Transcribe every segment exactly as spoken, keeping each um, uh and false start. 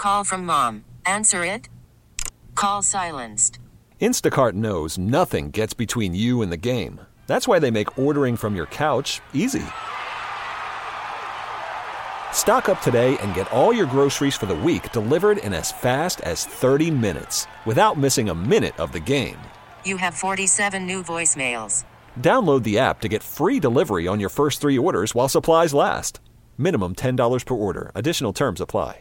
Call from mom. Answer it. Call silenced. Instacart knows nothing gets between you and the game. That's why they make ordering from your couch easy. Stock up today and get all your groceries for the week delivered in as fast as thirty minutes without missing a minute of the game. You have forty-seven new voicemails. Download the app to get free delivery on your first three orders while supplies last. Minimum ten dollars per order. Additional terms apply.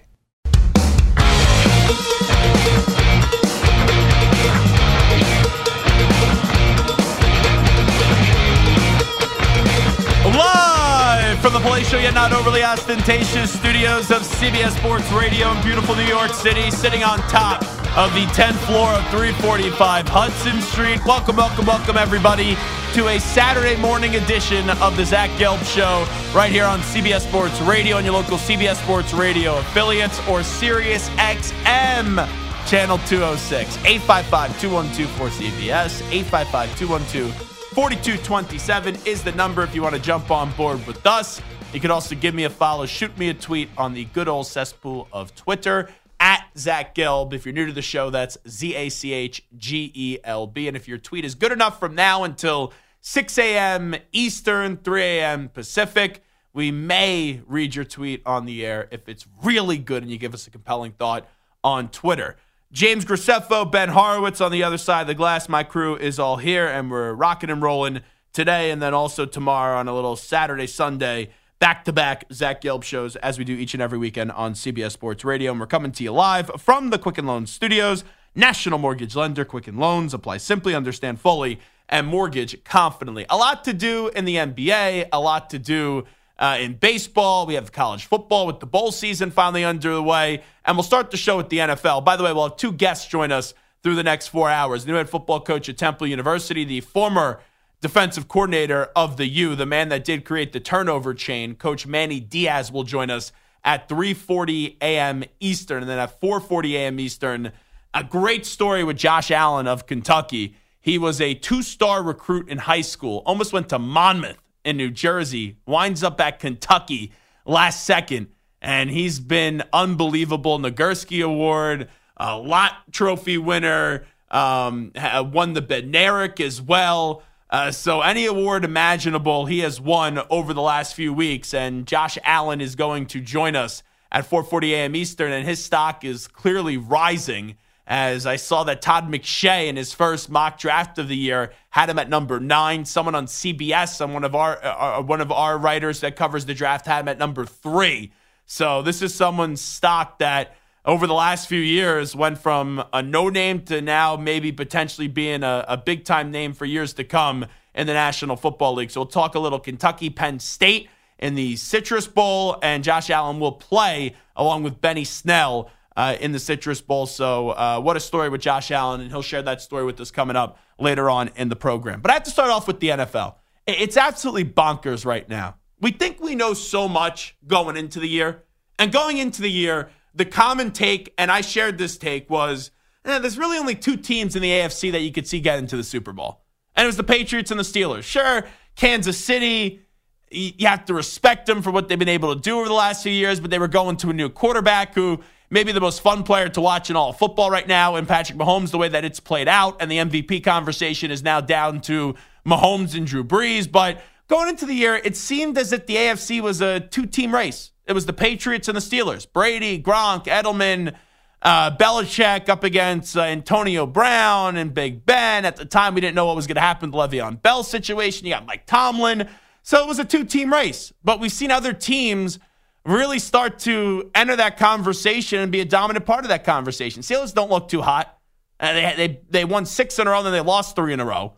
Live from the palatial yet not overly ostentatious studios of C B S Sports Radio in beautiful New York City, sitting on top of the tenth floor of three forty-five Hudson Street. Welcome, welcome, welcome, everybody, to a Saturday morning edition of the Zach Gelb Show right here on C B S Sports Radio and your local C B S Sports Radio affiliates or Sirius X M Channel two oh six. eight five five, two one two, four C B S. eight five five, two one two, four two two seven is the number if you want to jump on board with us. You can also give me a follow, shoot me a tweet on the good old cesspool of Twitter, at Zach Gelb. If you're new to the show, that's Z A C H G E L B. And if your tweet is good enough from now until six a.m. Eastern, three a.m. Pacific, we may read your tweet on the air if it's really good and you give us a compelling thought on Twitter. James Graceffo, Ben Horowitz on the other side of the glass. My crew is all here, and we're rocking and rolling today and then also tomorrow on a little Saturday, Sunday, back-to-back Zach Gelb shows as we do each and every weekend on C B S Sports Radio. And we're coming to you live from the Quicken Loans Studios. National mortgage lender, Quicken Loans. Apply simply, understand fully, and mortgage confidently. A lot to do in the N B A, a lot to do uh, in baseball. We have college football with the bowl season finally underway. And we'll start the show with the N F L. By the way, we'll have two guests join us through the next four hours. The new head football coach at Temple University, the former defensive coordinator of the U, the man that did create the turnover chain, Coach Manny Diaz, will join us at three forty a.m. Eastern. And then at four forty a.m. Eastern, a great story with Josh Allen of Kentucky. He was a two-star recruit in high school, almost went to Monmouth in New Jersey, winds up at Kentucky last second. And he's been unbelievable. Nagurski Award, a Lott Trophy winner, um, won the Bednarik as well. Uh, so any award imaginable he has won over the last few weeks. And Josh Allen is going to join us at four forty a.m. Eastern. And his stock is clearly rising, as I saw that Todd McShay in his first mock draft of the year had him at number nine. Someone on C B S, on one of our uh, one of our writers that covers the draft, had him at number three. So this is someone's stock that over the last few years went from a no-name to now maybe potentially being a, a big-time name for years to come in the National Football League. So we'll talk a little Kentucky Penn State in the Citrus Bowl, and Josh Allen will play along with Benny Snell uh, in the Citrus Bowl. So uh, what a story with Josh Allen, and he'll share that story with us coming up later on in the program. But I have to start off with the N F L. It's absolutely bonkers right now. We think we know so much going into the year. And going into the year, the common take, and I shared this take, was eh, there's really only two teams in the A F C that you could see get into the Super Bowl. And it was the Patriots and the Steelers. Sure, Kansas City, you have to respect them for what they've been able to do over the last few years, but they were going to a new quarterback who may be the most fun player to watch in all of football right now, and Patrick Mahomes, the way that it's played out, and the M V P conversation is now down to Mahomes and Drew Brees. But going into the year, it seemed as if the A F C was a two-team race. It was the Patriots and the Steelers. Brady, Gronk, Edelman, uh, Belichick up against uh, Antonio Brown and Big Ben. At the time, we didn't know what was going to happen with the Le'Veon Bell situation. You got Mike Tomlin. So it was a two-team race. But we've seen other teams really start to enter that conversation and be a dominant part of that conversation. Steelers don't look too hot. Uh, they, they, they won six in a row, then they lost three in a row.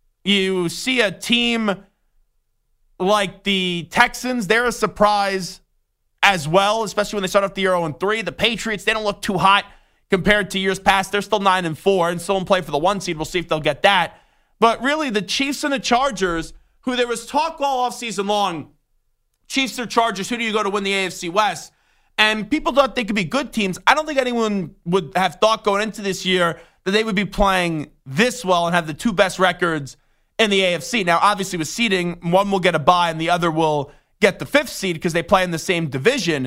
You see a team like the Texans, they're a surprise as well, especially when they start off the year oh and three. The Patriots, they don't look too hot compared to years past. They're still nine and four and still in play for the one seed. We'll see if they'll get that. But really, the Chiefs and the Chargers, who there was talk all offseason long, Chiefs or Chargers, who do you go to win the A F C West? And people thought they could be good teams. I don't think anyone would have thought going into this year that they would be playing this well and have the two best records in the A F C. Now, obviously, with seeding, one will get a bye and the other will get the fifth seed because they play in the same division.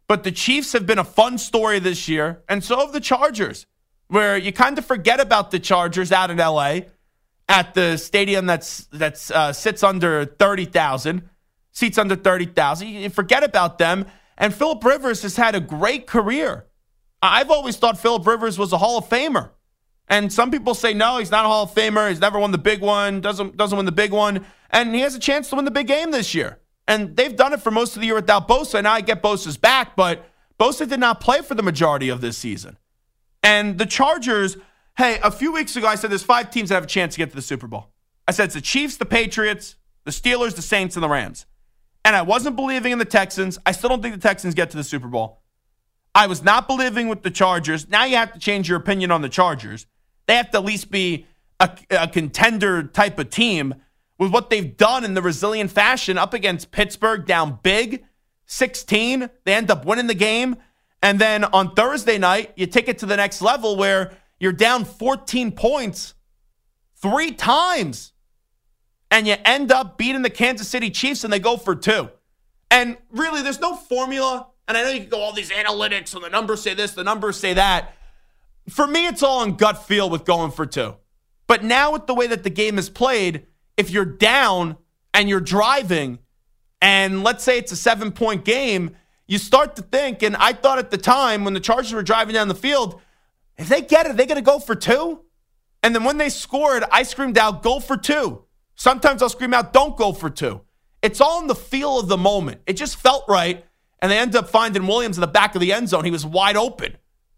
But the Chiefs have been a fun story this year, and so have the Chargers, where you kind of forget about the Chargers out in L A at the stadium that's that's uh, sits under thirty thousand, seats under thirty thousand. You forget about them, and Phillip Rivers has had a great career. I've always thought Phillip Rivers was a Hall of Famer. And some people say, no, he's not a Hall of Famer. He's never won the big one, doesn't, doesn't win the big one. And he has a chance to win the big game this year. And they've done it for most of the year without Bosa. Now I get Bosa's back, but Bosa did not play for the majority of this season. And the Chargers, hey, a few weeks ago I said there's five teams that have a chance to get to the Super Bowl. I said it's the Chiefs, the Patriots, the Steelers, the Saints, and the Rams. And I wasn't believing in the Texans. I still don't think the Texans get to the Super Bowl. I was not believing with the Chargers. Now you have to change your opinion on the Chargers. They have to at least be a, a contender type of team with what they've done in the resilient fashion up against Pittsburgh down big, sixteen. They end up winning the game. And then on Thursday night, you take it to the next level where you're down fourteen points three times. And you end up beating the Kansas City Chiefs and they go for two. And really, there's no formula. And I know you can go all these analytics and the numbers say this, the numbers say that. For me, it's all on gut feel with going for two. But now with the way that the game is played, if you're down and you're driving, and let's say it's a seven-point game, you start to think, and I thought at the time when the Chargers were driving down the field, if they get it, are they going to go for two? And then when they scored, I screamed out, go for two. Sometimes I'll scream out, don't go for two. It's all in the feel of the moment. It just felt right, and they ended up finding Williams in the back of the end zone. He was wide open.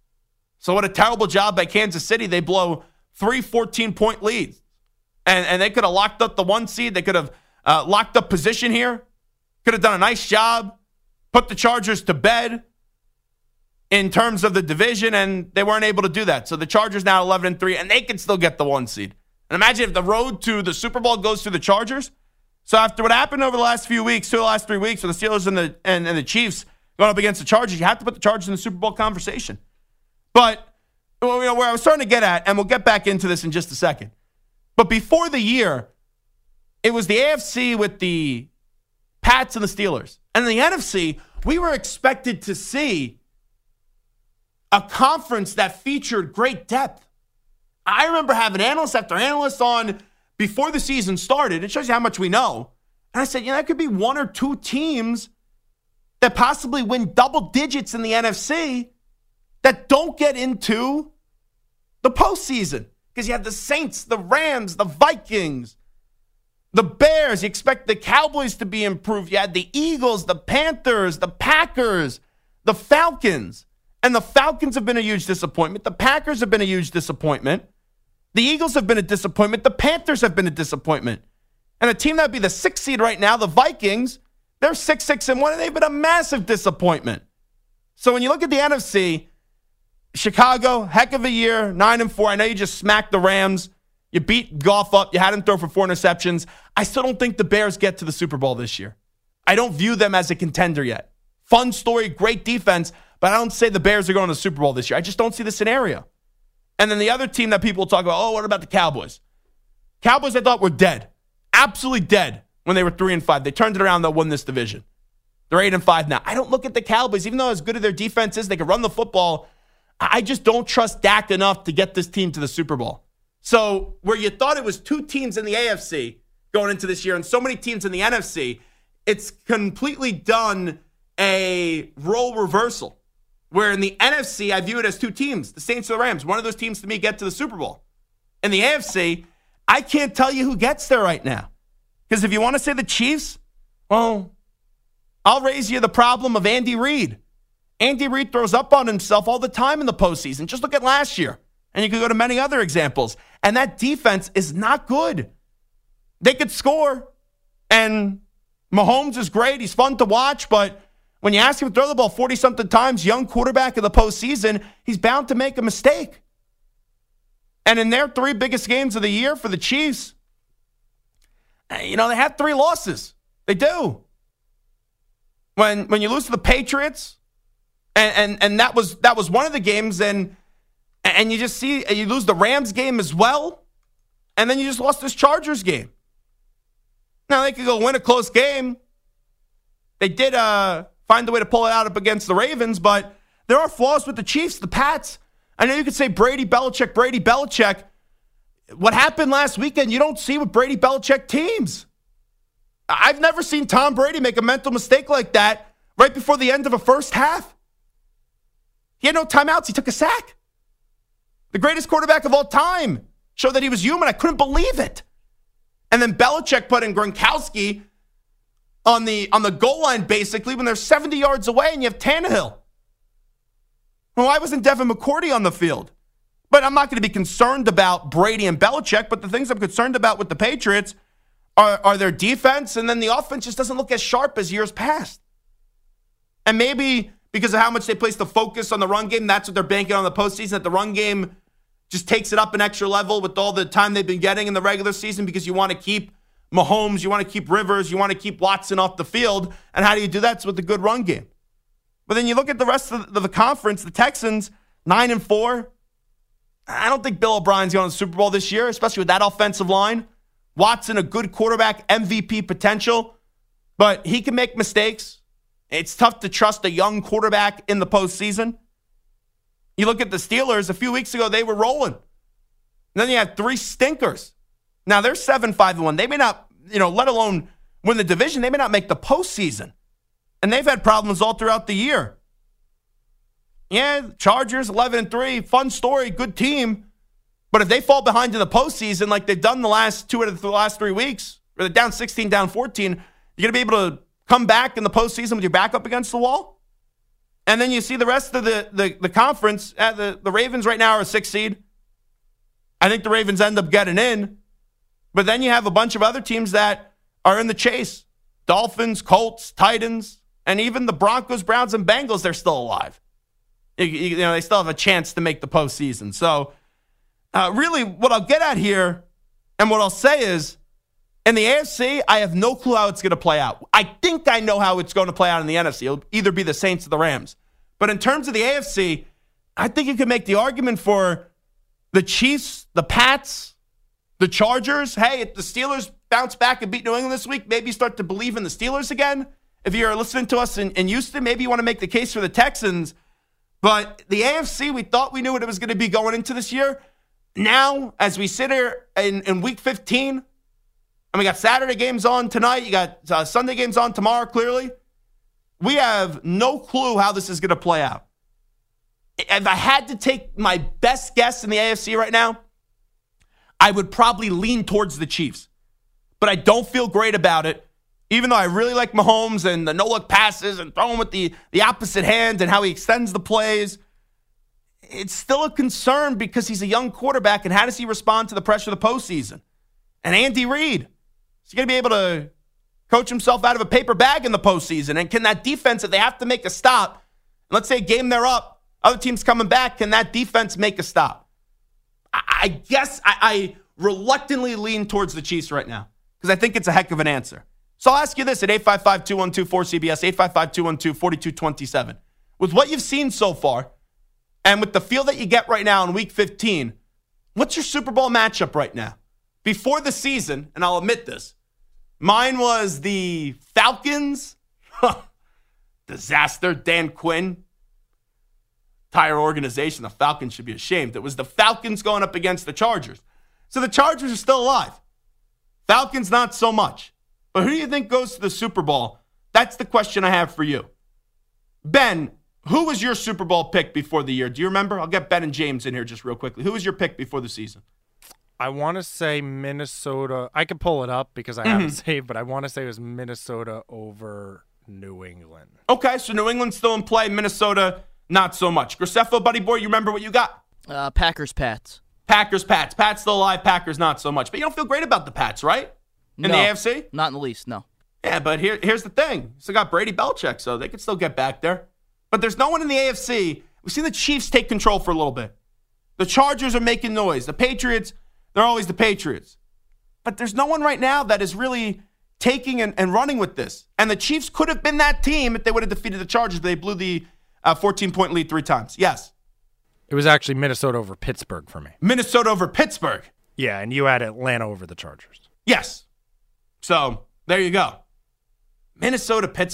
So what a terrible job by Kansas City. They blow three fourteen-point leads. And, and they could have locked up the one seed. They could have uh, locked up position here. Could have done a nice job. Put the Chargers to bed in terms of the division, and they weren't able to do that. So the Chargers now eleven and three, and they can still get the one seed. And imagine if the road to the Super Bowl goes through the Chargers. So after what happened over the last few weeks, two of the last three weeks, with the Steelers and the and, and the Chiefs going up against the Chargers, you have to put the Chargers in the Super Bowl conversation. But well, you know, where I was starting to get at, and we'll get back into this in just a second. But before the year, it was the A F C with the Pats and the Steelers. And in the N F C, we were expected to see a conference that featured great depth. I remember having analysts after analysts on before the season started. It shows you how much we know. And I said, you know, that could be one or two teams that possibly win double digits in the N F C that don't get into the postseason. Because you have the Saints, the Rams, the Vikings, the Bears. You expect the Cowboys to be improved. You had the Eagles, the Panthers, the Packers, the Falcons. And the Falcons have been a huge disappointment. The Packers have been a huge disappointment. The Eagles have been a disappointment. The Panthers have been a disappointment. And a team that would be the sixth seed right now, the Vikings, they're six, six, and one, and they've been a massive disappointment. So when you look at the N F C, Chicago, heck of a year, nine and four. I know you just smacked the Rams. You beat Goff up. You had him throw for four interceptions. I still don't think the Bears get to the Super Bowl this year. I don't view them as a contender yet. Fun story, great defense, but I don't say the Bears are going to the Super Bowl this year. I just don't see the scenario. And then the other team that people talk about, oh, what about the Cowboys? Cowboys I thought were dead. Absolutely dead when they were three and five. They turned it around. They won this division. They're eight and five now. I don't look at the Cowboys, even though as good as their defense is, they can run the football. I just don't trust Dak enough to get this team to the Super Bowl. So where you thought it was two teams in the A F C going into this year and so many teams in the N F C, it's completely done a role reversal. Where in the N F C, I view it as two teams, the Saints and the Rams. One of those teams to me get to the Super Bowl. In the A F C, I can't tell you who gets there right now. Because if you want to say the Chiefs, well, I'll raise you the problem of Andy Reid. Andy Reid throws up on himself all the time in the postseason. Just look at last year. And you could go to many other examples. And that defense is not good. They could score. And Mahomes is great. He's fun to watch. But when you ask him to throw the ball forty-something times, young quarterback of the postseason, he's bound to make a mistake. And in their three biggest games of the year for the Chiefs, you know, they have three losses. They do. When when you lose to the Patriots, and and, and that was that was one of the games, and and you just see you lose the Rams game as well, and then you just lost this Chargers game. Now they could go win a close game. They did, uh, if find a way to pull it out up against the Ravens, but there are flaws with the Chiefs, the Pats. I know you could say Brady, Belichick, Brady, Belichick. What happened last weekend, you don't see with Brady, Belichick teams. I've never seen Tom Brady make a mental mistake like that right before the end of a first half. He had no timeouts. He took a sack. The greatest quarterback of all time showed that he was human. I couldn't believe it. And then Belichick put in Gronkowski on the, on the goal line, basically, when they're seventy yards away and you have Tannehill. Well, why wasn't Devin McCourty on the field? But I'm not going to be concerned about Brady and Belichick, but the things I'm concerned about with the Patriots are, are their defense, and then the offense just doesn't look as sharp as years past. And maybe because of how much they place the focus on the run game, that's what they're banking on the postseason, that the run game just takes it up an extra level with all the time they've been getting in the regular season, because you want to keep Mahomes, you want to keep Rivers, you want to keep Watson off the field. And how do you do that? It's with a good run game. But then you look at the rest of the, the conference, the Texans, nine and four. I don't think Bill O'Brien's going to the Super Bowl this year, especially with that offensive line. Watson, a good quarterback, M V P potential, but he can make mistakes. It's tough to trust a young quarterback in the postseason. You look at the Steelers, a few weeks ago, they were rolling. And then you had three stinkers. Now, they're seven five and one. They may not, you know, let alone win the division, they may not make the postseason. And they've had problems all throughout the year. Yeah, Chargers, eleven and three, fun story, good team. But if they fall behind in the postseason like they've done the last two out of the last three weeks, or they're down sixteen, down fourteen, you're going to be able to come back in the postseason with your back up against the wall? And then you see the rest of the, the, the conference. Uh, the, the Ravens right now are a six seed. I think the Ravens end up getting in. But then you have a bunch of other teams that are in the chase. Dolphins, Colts, Titans, and even the Broncos, Browns, and Bengals, they're still alive. You, you know, they still have a chance to make the postseason. So uh, really what I'll get at here and what I'll say is, in the A F C, I have no clue how it's going to play out. I think I know how it's going to play out in the N F C. It'll either be the Saints or the Rams. But in terms of the A F C, I think you could make the argument for the Chiefs, the Pats, the Chargers. Hey, if the Steelers bounce back and beat New England this week, maybe you start to believe in the Steelers again. If you're listening to us in, in Houston, maybe you want to make the case for the Texans. But the A F C, we thought we knew what it was going to be going into this year. Now, as we sit here in, in week fifteen, and we got Saturday games on tonight. You got uh, Sunday games on tomorrow, clearly. We have no clue how this is going to play out. If I had to take my best guess in the A F C right now, I would probably lean towards the Chiefs. But I don't feel great about it, even though I really like Mahomes and the no-look passes and throwing with the, the opposite hand and how he extends the plays. It's still a concern because he's a young quarterback, and how does he respond to the pressure of the postseason? And Andy Reid, is he going to be able to coach himself out of a paper bag in the postseason? And can that defense, if they have to make a stop, let's say a game they're up, other teams coming back, can that defense make a stop? I, I guess I, I reluctantly lean towards the Chiefs right now because I think it's a heck of an answer. So I'll ask you this at eight five five, two one two, four C B S, eight five five, two one two, four two two seven. With what you've seen so far and with the feel that you get right now in week fifteen, what's your Super Bowl matchup right now? Before the season, and I'll admit this, mine was the Falcons. Disaster. Dan Quinn. Entire organization, the Falcons should be ashamed. It was the Falcons going up against the Chargers. So the Chargers are still alive. Falcons, not so much. But who do you think goes to the Super Bowl? That's the question I have for you. Ben, who was your Super Bowl pick before the year? Do you remember? I'll get Ben and James in here just real quickly. Who was your pick before the season? I want to say Minnesota. I could pull it up because I mm-hmm. have it saved, but I want to say it was Minnesota over New England. Okay, so New England's still in play. Minnesota, not so much. Graceffo, buddy boy, you remember what you got? Uh, Packers, Pats. Packers, Pats. Pats still alive. Packers, not so much. But you don't feel great about the Pats, right? In no, the A F C? Not in the least, no. Yeah, but here, here's the thing. You still got Brady, Belichick, so they could still get back there. But there's no one in the A F C. We've seen the Chiefs take control for a little bit. The Chargers are making noise. The Patriots, they're always the Patriots. But there's no one right now that is really taking and, and running with this. And the Chiefs could have been that team if they would have defeated the Chargers, but they blew the uh, fourteen-point lead three times. Yes. It was actually Minnesota over Pittsburgh for me. Minnesota over Pittsburgh. Yeah, and you had Atlanta over the Chargers. Yes. So there you go. Minnesota, Pittsburgh.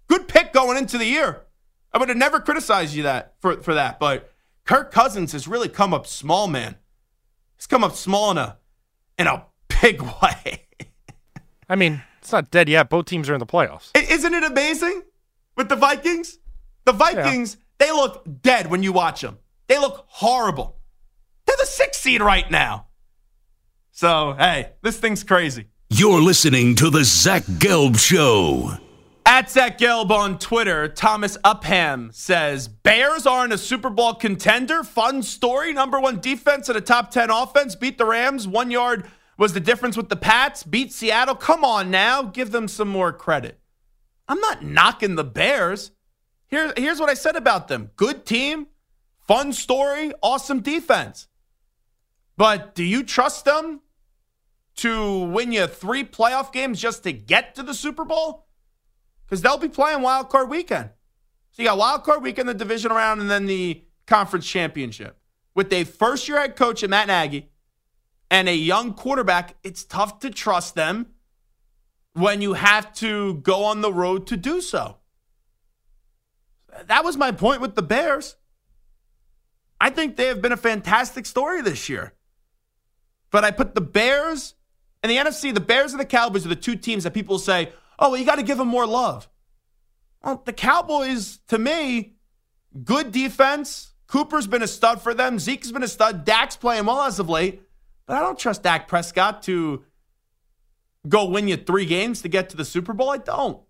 Good pick going into the year. I would have never criticized you that for, for that. But Kirk Cousins has really come up small, man. He's come up small in a, in a big way. I mean, it's not dead yet. Both teams are in the playoffs. Isn't it amazing with the Vikings? The Vikings, yeah. They look dead when you watch them. They look horrible. They're the sixth seed right now. So, hey, this thing's crazy. You're listening to the Zach Gelb Show. At Zach Gelb on Twitter, Thomas Upham says, Bears aren't a Super Bowl contender. Fun story. Number one defense and a top ten offense. Beat the Rams. One yard was the difference with the Pats. Beat Seattle. Come on now. Give them some more credit. I'm not knocking the Bears. Here, here's what I said about them. Good team. Fun story. Awesome defense. But do you trust them to win you three playoff games just to get to the Super Bowl? Because they'll be playing Wild Card Weekend. So you got Wild Card Weekend, the divisional round, and then the conference championship. With a first-year head coach in Matt Nagy and a young quarterback, it's tough to trust them when you have to go on the road to do so. That was my point with the Bears. I think they have been a fantastic story this year. But I put the Bears and the N F C, the Bears and the Cowboys are the two teams that people say, oh, well, you got to give them more love. Well, the Cowboys, to me, good defense. Cooper's been a stud for them. Zeke's been a stud. Dak's playing well as of late. But I don't trust Dak Prescott to go win you three games to get to the Super Bowl. I don't.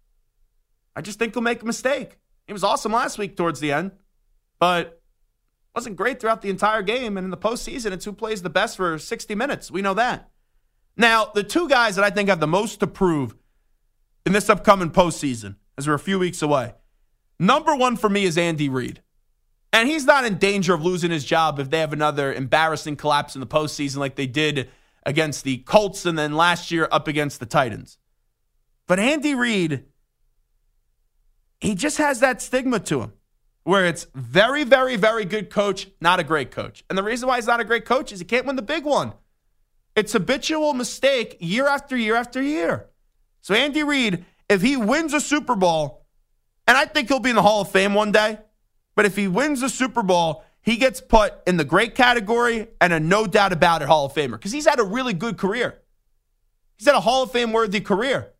I just think he'll make a mistake. He was awesome last week towards the end, but wasn't great throughout the entire game. And in the postseason, it's who plays the best for sixty minutes. We know that. Now, the two guys that I think have the most to prove in this upcoming postseason, as we're a few weeks away, number one for me is Andy Reid. And he's not in danger of losing his job if they have another embarrassing collapse in the postseason like they did against the Colts and then last year up against the Titans. But Andy Reid, he just has that stigma to him where it's very, very, very good coach, not a great coach. And the reason why he's not a great coach is he can't win the big one. It's habitual mistake year after year after year. So Andy Reid, if he wins a Super Bowl, and I think he'll be in the Hall of Fame one day, but if he wins the Super Bowl, he gets put in the great category and a no doubt about it Hall of Famer because he's had a really good career. He's had a Hall of Fame worthy career.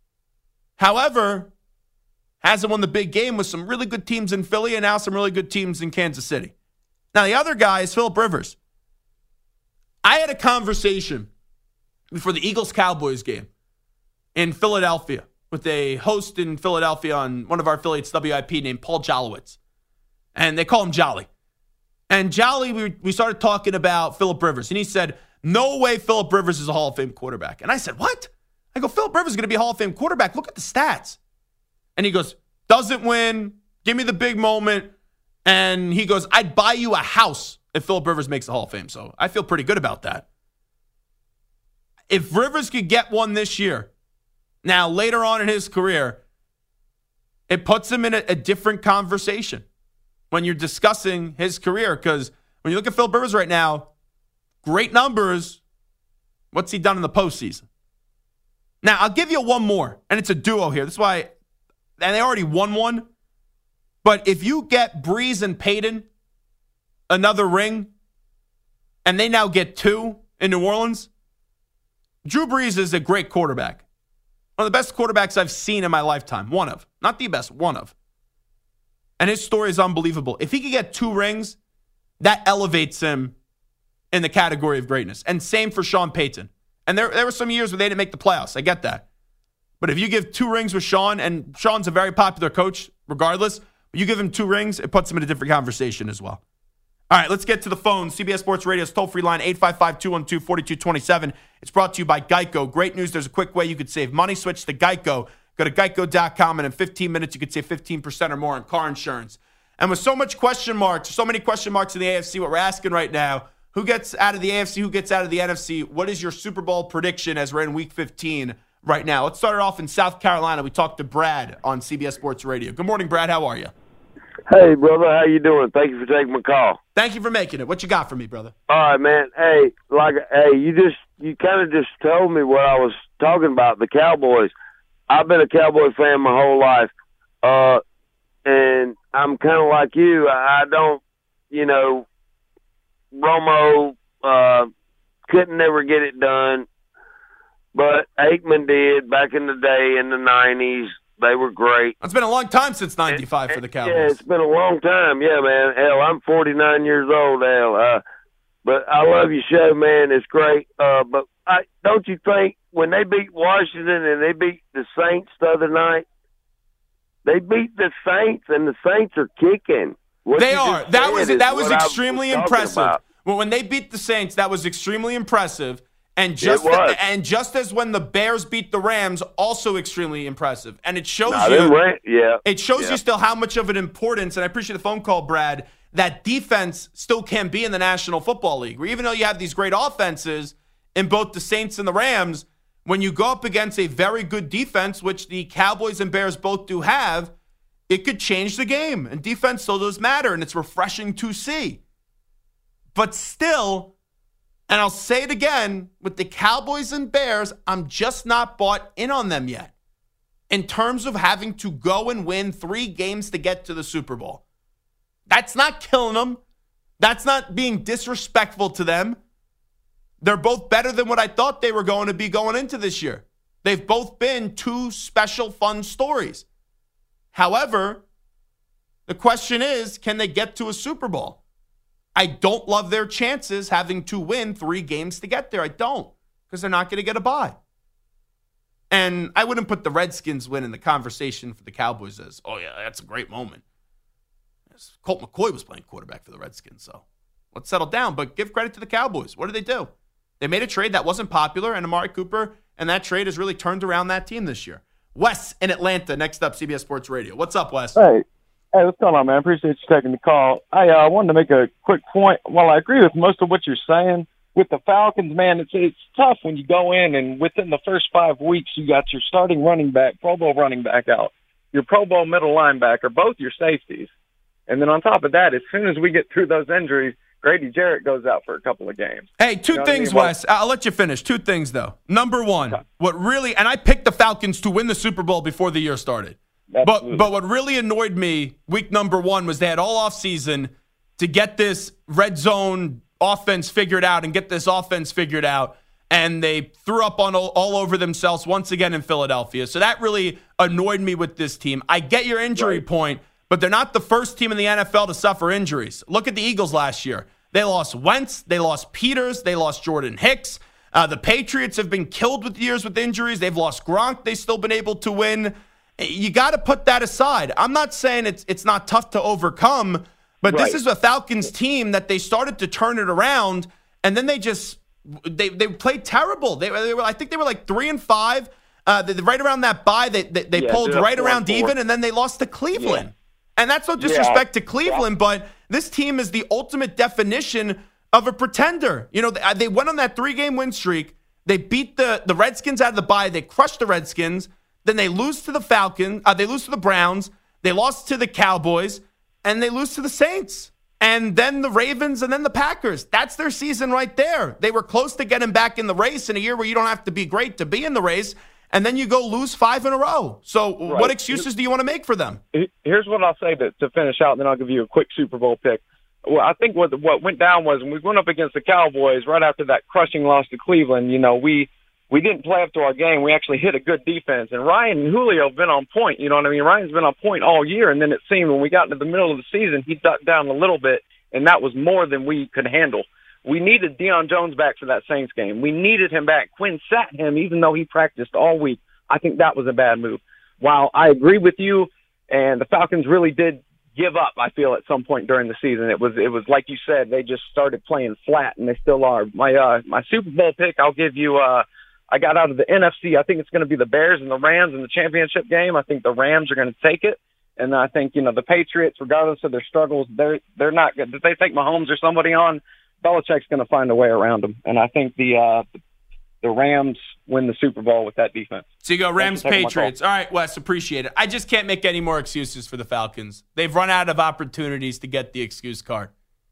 However, hasn't won the big game with some really good teams in Philly and now some really good teams in Kansas City. Now, the other guy is Phillip Rivers. I had a conversation before the Eagles-Cowboys game in Philadelphia with a host in Philadelphia on one of our affiliates, W I P, named Paul Jolowitz. And they call him Jolly. And Jolly, we, we started talking about Phillip Rivers. And he said, no way Phillip Rivers is a Hall of Fame quarterback. And I said, what? I go, Phillip Rivers is going to be a Hall of Fame quarterback. Look at the stats. And he goes, doesn't win. Give me the big moment. And he goes, I'd buy you a house if Phillip Rivers makes the Hall of Fame. So I feel pretty good about that. If Rivers could get one this year, now later on in his career, it puts him in a, a different conversation when you're discussing his career. Because when you look at Phillip Rivers right now, great numbers. What's he done in the postseason? Now, I'll give you one more, and it's a duo here. That's why, and they already won one. But if you get Breeze and Peyton another ring, and they now get two in New Orleans, Drew Brees is a great quarterback. One of the best quarterbacks I've seen in my lifetime. One of. Not the best, one of. And his story is unbelievable. If he could get two rings, that elevates him in the category of greatness. And same for Sean Payton. And there, there were some years where they didn't make the playoffs. I get that. But if you give two rings with Sean, and Sean's a very popular coach regardless, but you give him two rings, it puts him in a different conversation as well. All right, let's get to the phone. C B S Sports Radio's toll-free line, eight five five, two one two, four two two seven. It's brought to you by Geico. Great news. There's a quick way you could save money. Switch to Geico. Go to geico dot com, and in fifteen minutes, you could save fifteen percent or more on car insurance. And with so much question marks, so many question marks in the A F C, what we're asking right now, who gets out of the A F C, who gets out of the N F C? What is your Super Bowl prediction as we're in Week fifteen right now? Let's start it off in South Carolina. We talked to Brad on C B S Sports Radio. Good morning, Brad. How are you? Hey, brother. How you doing? Thank you for taking my call. Thank you for making it. What you got for me, brother? All right, man. Hey, like, hey, you just you kind of just told me what I was talking about, the Cowboys. I've been a Cowboy fan my whole life. Uh, and I'm kind of like you. I don't, you know, Romo uh, couldn't never get it done, but Aikman did back in the day in the nineties. They were great. It's been a long time since ninety-five for the Cowboys. Yeah, it's been a long time. Yeah, man. Hell, I'm forty-nine years old, hell. Uh, but I love your show, man. It's great. Uh, but I, don't you think when they beat Washington and they beat the Saints the other night, they beat the Saints and the Saints are kicking. What they are. That was that was extremely was impressive. About. Well, when they beat the Saints, that was extremely impressive. And just and just as when the Bears beat the Rams, also extremely impressive. And it shows no, you, ran, yeah, it shows yeah. you still how much of an importance. And I appreciate the phone call, Brad. That defense still can be in the National Football League, where even though you have these great offenses in both the Saints and the Rams, when you go up against a very good defense, which the Cowboys and Bears both do have, it could change the game. And defense still does matter, and it's refreshing to see. But still. And I'll say it again, with the Cowboys and Bears, I'm just not bought in on them yet in terms of having to go and win three games to get to the Super Bowl. That's not killing them. That's not being disrespectful to them. They're both better than what I thought they were going to be going into this year. They've both been two special, fun stories. However, the question is, can they get to a Super Bowl? I don't love their chances having to win three games to get there. I don't, because they're not going to get a bye. And I wouldn't put the Redskins win in the conversation for the Cowboys as, oh, yeah, that's a great moment. Colt McCoy was playing quarterback for the Redskins, so let's settle down. But give credit to the Cowboys. What did they do? They made a trade that wasn't popular, and Amari Cooper and that trade has really turned around that team this year. Wes in Atlanta, next up, C B S Sports Radio. What's up, Wes? Hey. Hey, what's going on, man? Appreciate you taking the call. I uh, wanted to make a quick point. While I agree with most of what you're saying, with the Falcons, man, it's it's tough when you go in and within the first five weeks you got your starting running back, Pro Bowl running back out, your Pro Bowl middle linebacker, both your safeties. And then on top of that, as soon as we get through those injuries, Grady Jarrett goes out for a couple of games. Hey, two you know things, I mean? Wes. I'll let you finish. Two things, though. Number one, what really, and I picked the Falcons to win the Super Bowl before the year started. But but what really annoyed me week number one was they had all offseason to get this red zone offense figured out and get this offense figured out. And they threw up on all, all over themselves once again in Philadelphia. So that really annoyed me with this team. I get your injury right. point, but they're not the first team in the N F L to suffer injuries. Look at the Eagles last year. They lost Wentz. They lost Peters. They lost Jordan Hicks. Uh, the Patriots have been killed with years with injuries. They've lost Gronk. They've still been able to win. You got to put that aside. I'm not saying it's it's not tough to overcome, but right. this is a Falcons team that they started to turn it around, and then they just they they played terrible. They, they were I think they were like three and five. Uh, they, right around that bye, they they, they yeah, pulled right around four. even, and then they lost to Cleveland. Yeah. And that's no disrespect yeah. to Cleveland, yeah. but this team is the ultimate definition of a pretender. You know, they, they went on that three-game win streak. They beat the the Redskins out of the bye. They crushed the Redskins. Then they lose to the Falcons. Uh, they lose to the Browns. They lost to the Cowboys. And they lose to the Saints. And then the Ravens and then the Packers. That's their season right there. They were close to getting back in the race in a year where you don't have to be great to be in the race. And then you go lose five in a row. So right. what excuses do you want to make for them? Here's what I'll say to, to finish out, and then I'll give you a quick Super Bowl pick. Well, I think what what went down was when we went up against the Cowboys right after that crushing loss to Cleveland, you know, we – we didn't play up to our game. We actually hit a good defense. And Ryan and Julio have been on point. You know what I mean? Ryan's been on point all year. And then it seemed when we got into the middle of the season, he ducked down a little bit, and that was more than we could handle. We needed Deion Jones back for that Saints game. We needed him back. Quinn sat him even though he practiced all week. I think that was a bad move. While I agree with you, and the Falcons really did give up, I feel, at some point during the season. It was, it was like you said, they just started playing flat, and they still are. My, uh, my Super Bowl pick, I'll give you uh, – I got out of the N F C. I think it's going to be the Bears and the Rams in the championship game. I think the Rams are going to take it. And I think, you know, the Patriots, regardless of their struggles, they're they're not good. If they take Mahomes or somebody on, Belichick's going to find a way around them. And I think the uh, the Rams win the Super Bowl with that defense. So you go Rams, Patriots. All right, Wes, appreciate it. I just can't make any more excuses for the Falcons. They've run out of opportunities to get the excuse card.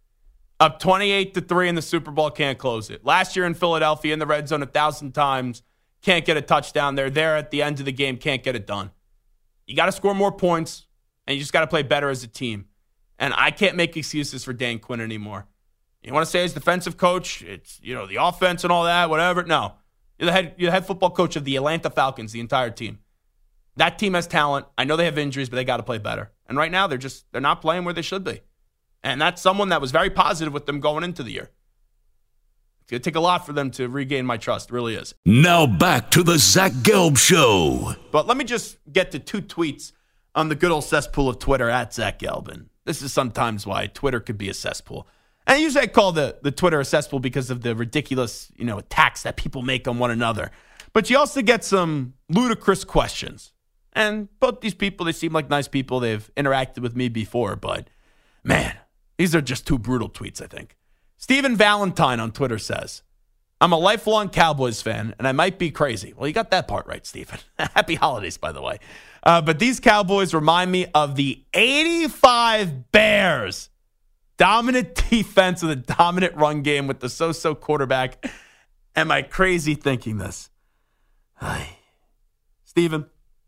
Up twenty-eight to three in the Super Bowl, can't close it. Last year in Philadelphia in the red zone a thousand times, can't get a touchdown. They're there at the end of the game, can't get it done. You got to score more points, and you just got to play better as a team. And I can't make excuses for Dan Quinn anymore. You want to say as defensive coach, it's, you know, the offense and all that, whatever. No. You're the head, you're the head football coach of the Atlanta Falcons, the entire team. That team has talent. I know they have injuries, but they got to play better. And right now, they're just, they're not playing where they should be. And that's someone that was very positive with them going into the year. It's going to take a lot for them to regain my trust. It really is. Now back to the Zach Gelb Show. But let me just get to two tweets on the good old cesspool of Twitter at Zach Gelb. And this is sometimes why Twitter could be a cesspool. And usually I call the, the Twitter a cesspool because of the ridiculous, you know, attacks that people make on one another. But you also get some ludicrous questions. And both these people, they seem like nice people. They've interacted with me before. But, man, these are just two brutal tweets, I think. Stephen Valentine on Twitter says, I'm a lifelong Cowboys fan, and I might be crazy. Well, you got that part right, Stephen. Happy holidays, by the way. Uh, but these Cowboys remind me of the eighty-five Bears. Dominant defense with a dominant run game with the so-so quarterback. Am I crazy thinking this? Hi. Stephen,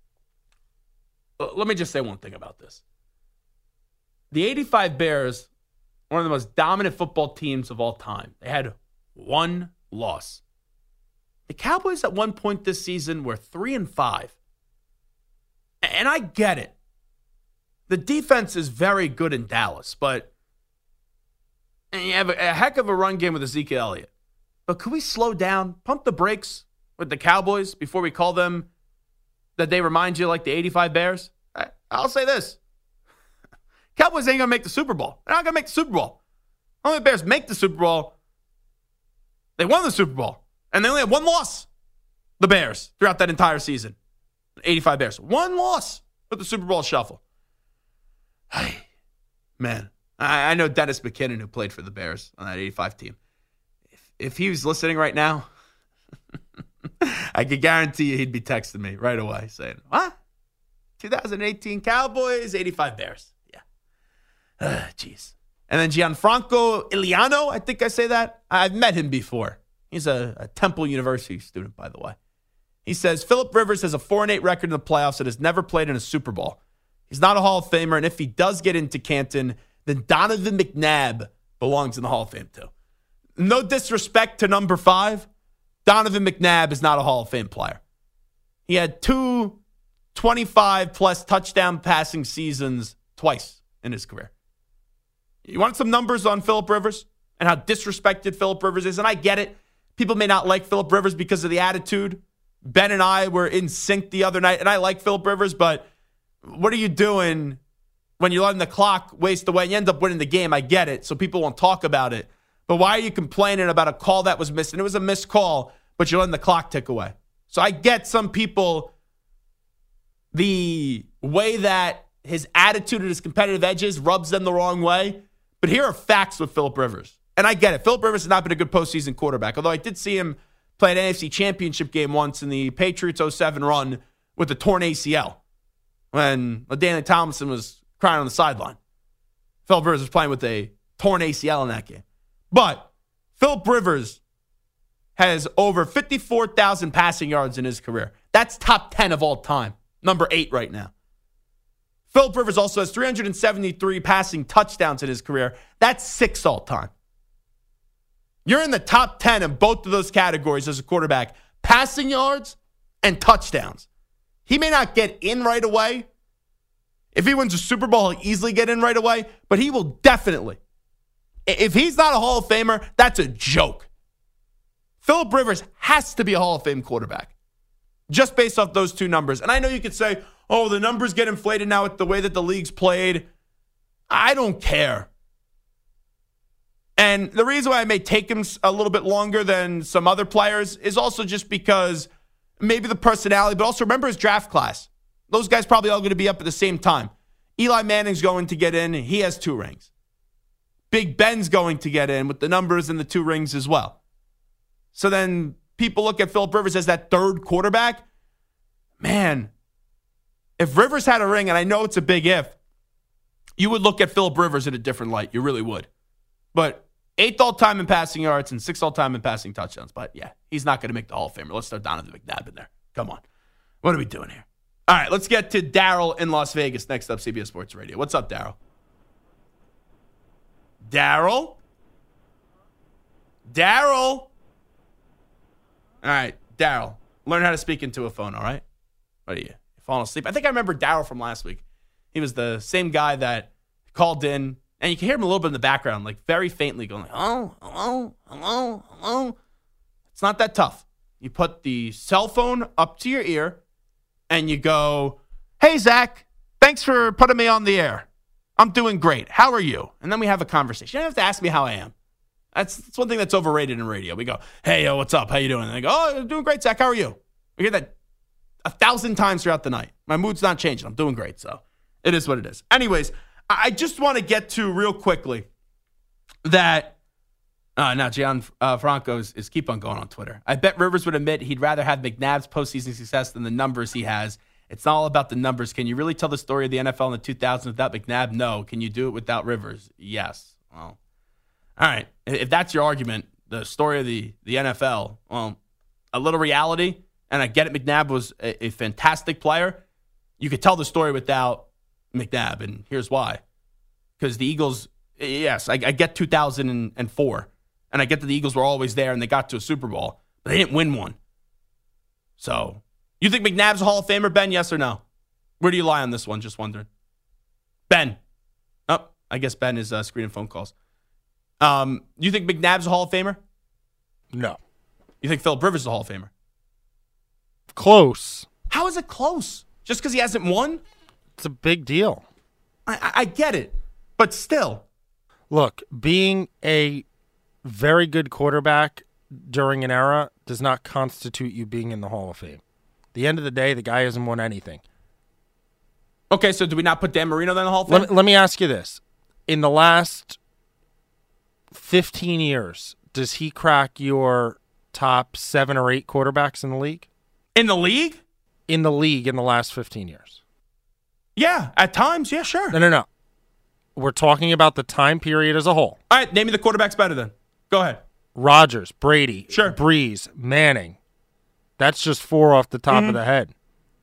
let me just say one thing about this. The eighty-five Bears, one of the most dominant football teams of all time. They had one loss. The Cowboys at one point this season were three and five. And I get it. The defense is very good in Dallas, but and you have a, a heck of a run game with Ezekiel Elliott. But could we slow down, pump the brakes with the Cowboys before we call them that they remind you like the eighty-five Bears? I, I'll say this. Cowboys ain't going to make the Super Bowl. They're not going to make the Super Bowl. Only the Bears make the Super Bowl. They won the Super Bowl. And they only had one loss, the Bears, throughout that entire season. eighty-five Bears. One loss with the Super Bowl shuffle. Hey, man. I know Dennis McKinnon, who played for the Bears on that eighty-five team. If, if he was listening right now, I could guarantee you he'd be texting me right away saying, what? twenty eighteen Cowboys, eighty-five Bears. Yeah. Jeez. And then Gianfranco Iliano, I think I say that. I've met him before. He's a, a Temple University student, by the way. He says, Phillip Rivers has a four and eight record in the playoffs and has never played in a Super Bowl. He's not a Hall of Famer, and if he does get into Canton, then Donovan McNabb belongs in the Hall of Fame too. No disrespect to number five, Donovan McNabb is not a Hall of Fame player. He had two twenty-five-plus touchdown passing seasons twice in his career. You want some numbers on Phillip Rivers and how disrespected Phillip Rivers is? And I get it. People may not like Phillip Rivers because of the attitude. Ben and I were in sync the other night, and I like Phillip Rivers, but what are you doing when you're letting the clock waste away and you end up winning the game? I get it, so people won't talk about it. But why are you complaining about a call that was missed? And it was a missed call, but you're letting the clock tick away. So I get some people, the way that his attitude and his competitive edges rubs them the wrong way. But here are facts with Phillip Rivers. And I get it. Phillip Rivers has not been a good postseason quarterback, although I did see him play an N F C Championship game once in the Patriots oh seven run with a torn A C L when LaDainian Tomlinson was crying on the sideline. Phillip Rivers was playing with a torn A C L in that game. But Phillip Rivers has over fifty-four thousand passing yards in his career. That's top ten of all time. Number eight right now. Phillip Rivers also has three hundred seventy-three passing touchdowns in his career. That's six all time. You're in the top ten in both of those categories as a quarterback. Passing yards and touchdowns. He may not get in right away. If he wins a Super Bowl, he'll easily get in right away. But he will definitely. If he's not a Hall of Famer, that's a joke. Phillip Rivers has to be a Hall of Fame quarterback. Just based off those two numbers. And I know you could say, oh, the numbers get inflated now with the way that the league's played. I don't care. And the reason why I may take him a little bit longer than some other players is also just because maybe the personality, but also remember his draft class. Those guys probably all going to be up at the same time. Eli Manning's going to get in. He has two rings. Big Ben's going to get in with the numbers and the two rings as well. So then people look at Phillip Rivers as that third quarterback. Man, if Rivers had a ring, and I know it's a big if, you would look at Phillip Rivers in a different light. You really would. But eighth all-time in passing yards and sixth all-time in passing touchdowns. But yeah, he's not going to make the Hall of Famer. Let's throw Donovan McNabb in there. Come on. What are we doing here? All right, let's get to Daryl in Las Vegas next up, C B S Sports Radio. What's up, Daryl? Daryl? Daryl? All right, Daryl. Learn how to speak into a phone, all right? What are you, falling asleep? I think I remember Daryl from last week. He was the same guy that called in, and you can hear him a little bit in the background, like very faintly going, like, hello, hello, hello, hello. It's not that tough. You put the cell phone up to your ear, and you go, hey, Zach, thanks for putting me on the air. I'm doing great. How are you? And then we have a conversation. You don't have to ask me how I am. That's, that's one thing that's overrated in radio. We go, hey, yo, what's up? How you doing? And they go, oh, I'm doing great, Zach. How are you? We hear that a thousand times throughout the night. My mood's not changing. I'm doing great, so it is what it is. Anyways, I just want to get to real quickly that uh, now Gian uh, Franco is, is keep on going on Twitter. I bet Rivers would admit he'd rather have McNabb's postseason success than the numbers he has. It's not all about the numbers. Can you really tell the story of the N F L in the two thousands without McNabb? No. Can you do it without Rivers? Yes. Well, all right. If that's your argument, the story of the, the N F L, well, a little reality, and I get it, McNabb was a, a fantastic player. You could tell the story without McNabb, and here's why. Because the Eagles, yes, I, I get two thousand four, and I get that the Eagles were always there and they got to a Super Bowl, but they didn't win one. So, you think McNabb's a Hall of Famer, Ben, yes or no? Where do you lie on this one? Just wondering. Ben. Oh, I guess Ben is uh, screening phone calls. Um, you think McNabb's a Hall of Famer? No. You think Philip Rivers is a Hall of Famer? Close. How is it close? Just because he hasn't won? It's a big deal. I, I, I get it, but still. Look, being a very good quarterback during an era does not constitute you being in the Hall of Fame. At the end of the day, the guy hasn't won anything. Okay, so do we not put Dan Marino then in the Hall of Fame? Let, let me ask you this. In the last fifteen years, does he crack your top seven or eight quarterbacks in the league? In the league? In the league in the last fifteen years. Yeah, at times, yeah, sure. No, no, no. We're talking about the time period as a whole. All right, name me the quarterbacks better then. Go ahead. Rodgers, Brady, sure. Breeze, Manning. That's just four off the top mm-hmm. of the head.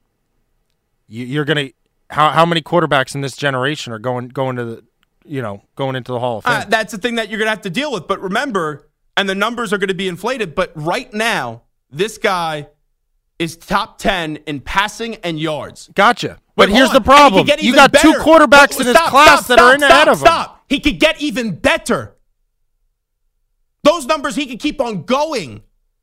You, you're gonna how how many quarterbacks in this generation are going going to the you know going into the Hall of Fame? Uh, that's the thing that you're gonna have to deal with. But remember, and the numbers are going to be inflated. But right now, this guy is top ten in passing and yards. Gotcha. But Wait, here's on. the problem: you got better. two quarterbacks no, in stop, his class stop, that stop, are in stop, ahead of him. Stop! He could get even better. Those numbers, he could keep on going.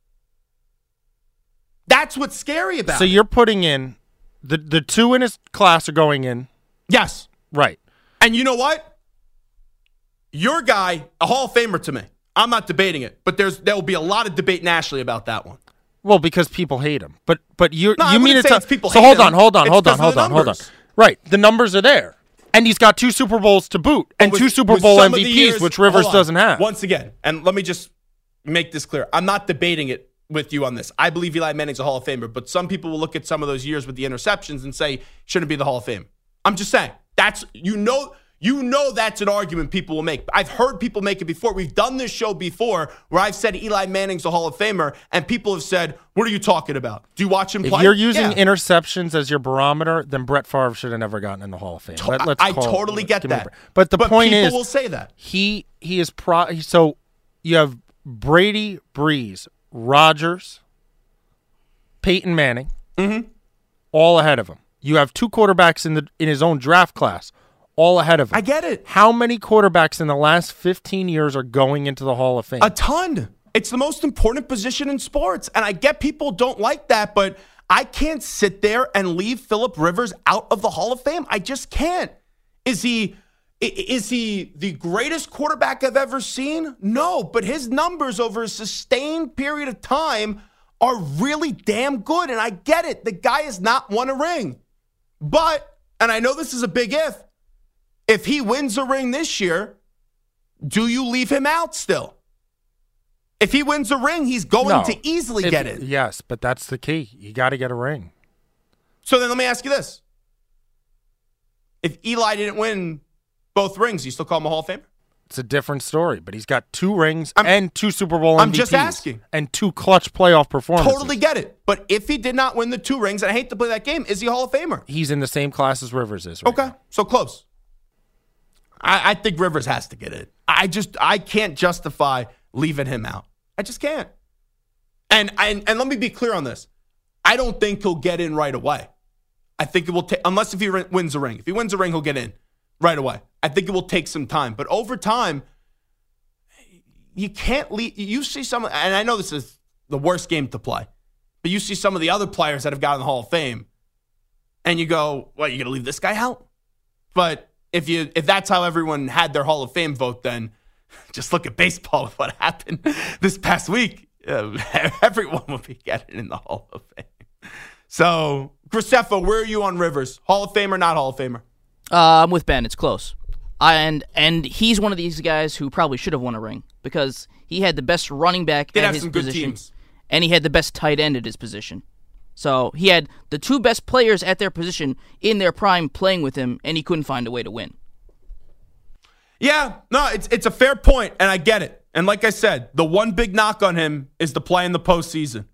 That's what's scary about so it. So you're putting in the the two in his class are going in. Yes. Right. And you know what? Your guy, a Hall of Famer to me. I'm not debating it, but there's there will be a lot of debate nationally about that one. Well, because people hate him. But but you no, you mean it's it's people so hate hold him. on, hold on, it's hold on, hold on, hold on. Right. The numbers are there. And he's got two Super Bowls to boot and with, two Super Bowl M V Ps, years, which Rivers doesn't have. Once again, and let me just make this clear. I'm not debating it with you on this. I believe Eli Manning's a Hall of Famer, but some people will look at some of those years with the interceptions and say, shouldn't be the Hall of Fame. I'm just saying. That's, you know, you know that's an argument people will make. I've heard people make it before. We've done this show before where I've said Eli Manning's a Hall of Famer, and people have said, what are you talking about? Do you watch him if play? If you're using yeah. interceptions as your barometer, then Brett Favre should have never gotten in the Hall of Fame. Let, let's I call, totally get that. But the but point people is, will say that. He, he is pro. So you have Brady, Breeze, Rodgers, Peyton Manning, mm-hmm. all ahead of him. You have two quarterbacks in the in his own draft class, all ahead of him. I get it. How many quarterbacks in the last fifteen years are going into the Hall of Fame? A ton. It's the most important position in sports. And I get people don't like that, but I can't sit there and leave Philip Rivers out of the Hall of Fame. I just can't. Is he is he the greatest quarterback I've ever seen? No, but his numbers over a sustained period of time are really damn good. And I get it. The guy has not won a ring. But, and I know this is a big if, if he wins a ring this year, do you leave him out still? If he wins a ring, he's going no. to easily if, get it. Yes, but that's the key. You got to get a ring. So then let me ask you this. If Eli didn't win both rings, you still call him a Hall of Famer? it's a different story. But he's got two rings I'm, and two Super Bowl I'm M V Ps. just asking. And two clutch playoff performances. Totally get it. But if he did not win the two rings, and I hate to play that game, is he a Hall of Famer? He's in the same class as Rivers is right Okay, now. so close. I, I think Rivers has to get it. I just I can't justify leaving him out. I just can't. And and and let me be clear on this. I don't think he'll get in right away. I think it will take, unless if he wins a ring. If he wins a ring, he'll get in right away. I think it will take some time. But over time, you can't leave. You see some, and I know this is the worst game to play, but you see some of the other players that have gotten the Hall of Fame, and you go, well, you're going to leave this guy out? But if you if that's how everyone had their Hall of Fame vote, then just look at baseball with what happened this past week. Uh, everyone will be getting in the Hall of Fame. So, Graceffa, where are you on Rivers? Hall of Famer, not Hall of Famer? Uh, I'm with Ben. It's close. I, and and he's one of these guys who probably should have won a ring because he had the best running back Did at have his some good position, teams. and he had the best tight end at his position. So he had the two best players at their position in their prime playing with him, and he couldn't find a way to win. Yeah, no, it's it's a fair point, and I get it. And like I said, the one big knock on him is the play in the postseason.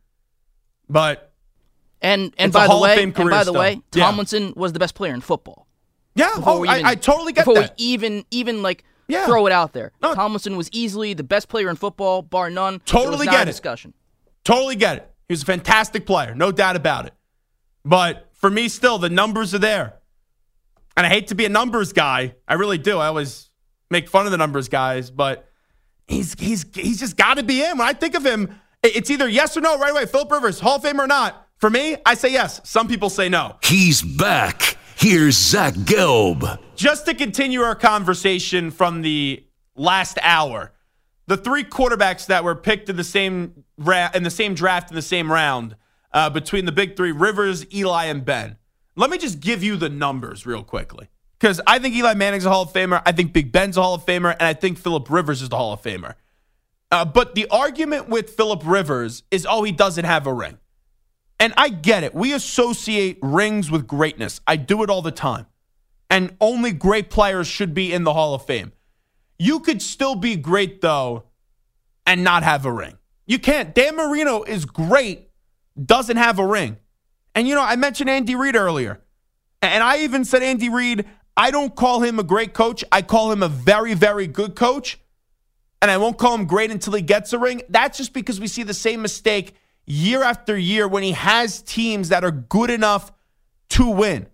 But and and it's a by the Hall of way, Fame and career by the still. way, Yeah. Tomlinson was the best player in football. Yeah, Before oh, we I, even- I totally get Before that. we even even like Yeah. throw it out there, No. Tomlinson was easily the best player in football, bar none. It Totally was not get a it. discussion. Totally get it. He was a fantastic player, no doubt about it. But for me, still, the numbers are there. And I hate to be a numbers guy. I really do. I always make fun of the numbers guys, but he's he's he's just got to be in. When I think of him, it's either yes or no right away. Philip Rivers, Hall of Fame or not. For me, I say yes. Some people say no. He's back. Here's Zach Gelb. Just to continue our conversation from the last hour, the three quarterbacks that were picked in the same ra- in the same draft in the same round uh, between the big three, Rivers, Eli, and Ben. Let me just give you the numbers real quickly, because I think Eli Manning's a Hall of Famer, I think Big Ben's a Hall of Famer, and I think Phillip Rivers is the Hall of Famer. Uh, but the argument with Phillip Rivers is, oh, he doesn't have a ring. And I get it. We associate rings with greatness. I do it all the time. And only great players should be in the Hall of Fame. You could still be great, though, and not have a ring. You can't. Dan Marino is great, doesn't have a ring. And, you know, I mentioned Andy Reid earlier. And I even said Andy Reid, I don't call him a great coach. I call him a very, very good coach. And I won't call him great until he gets a ring. That's just because we see the same mistake year after year when he has teams that are good enough to win.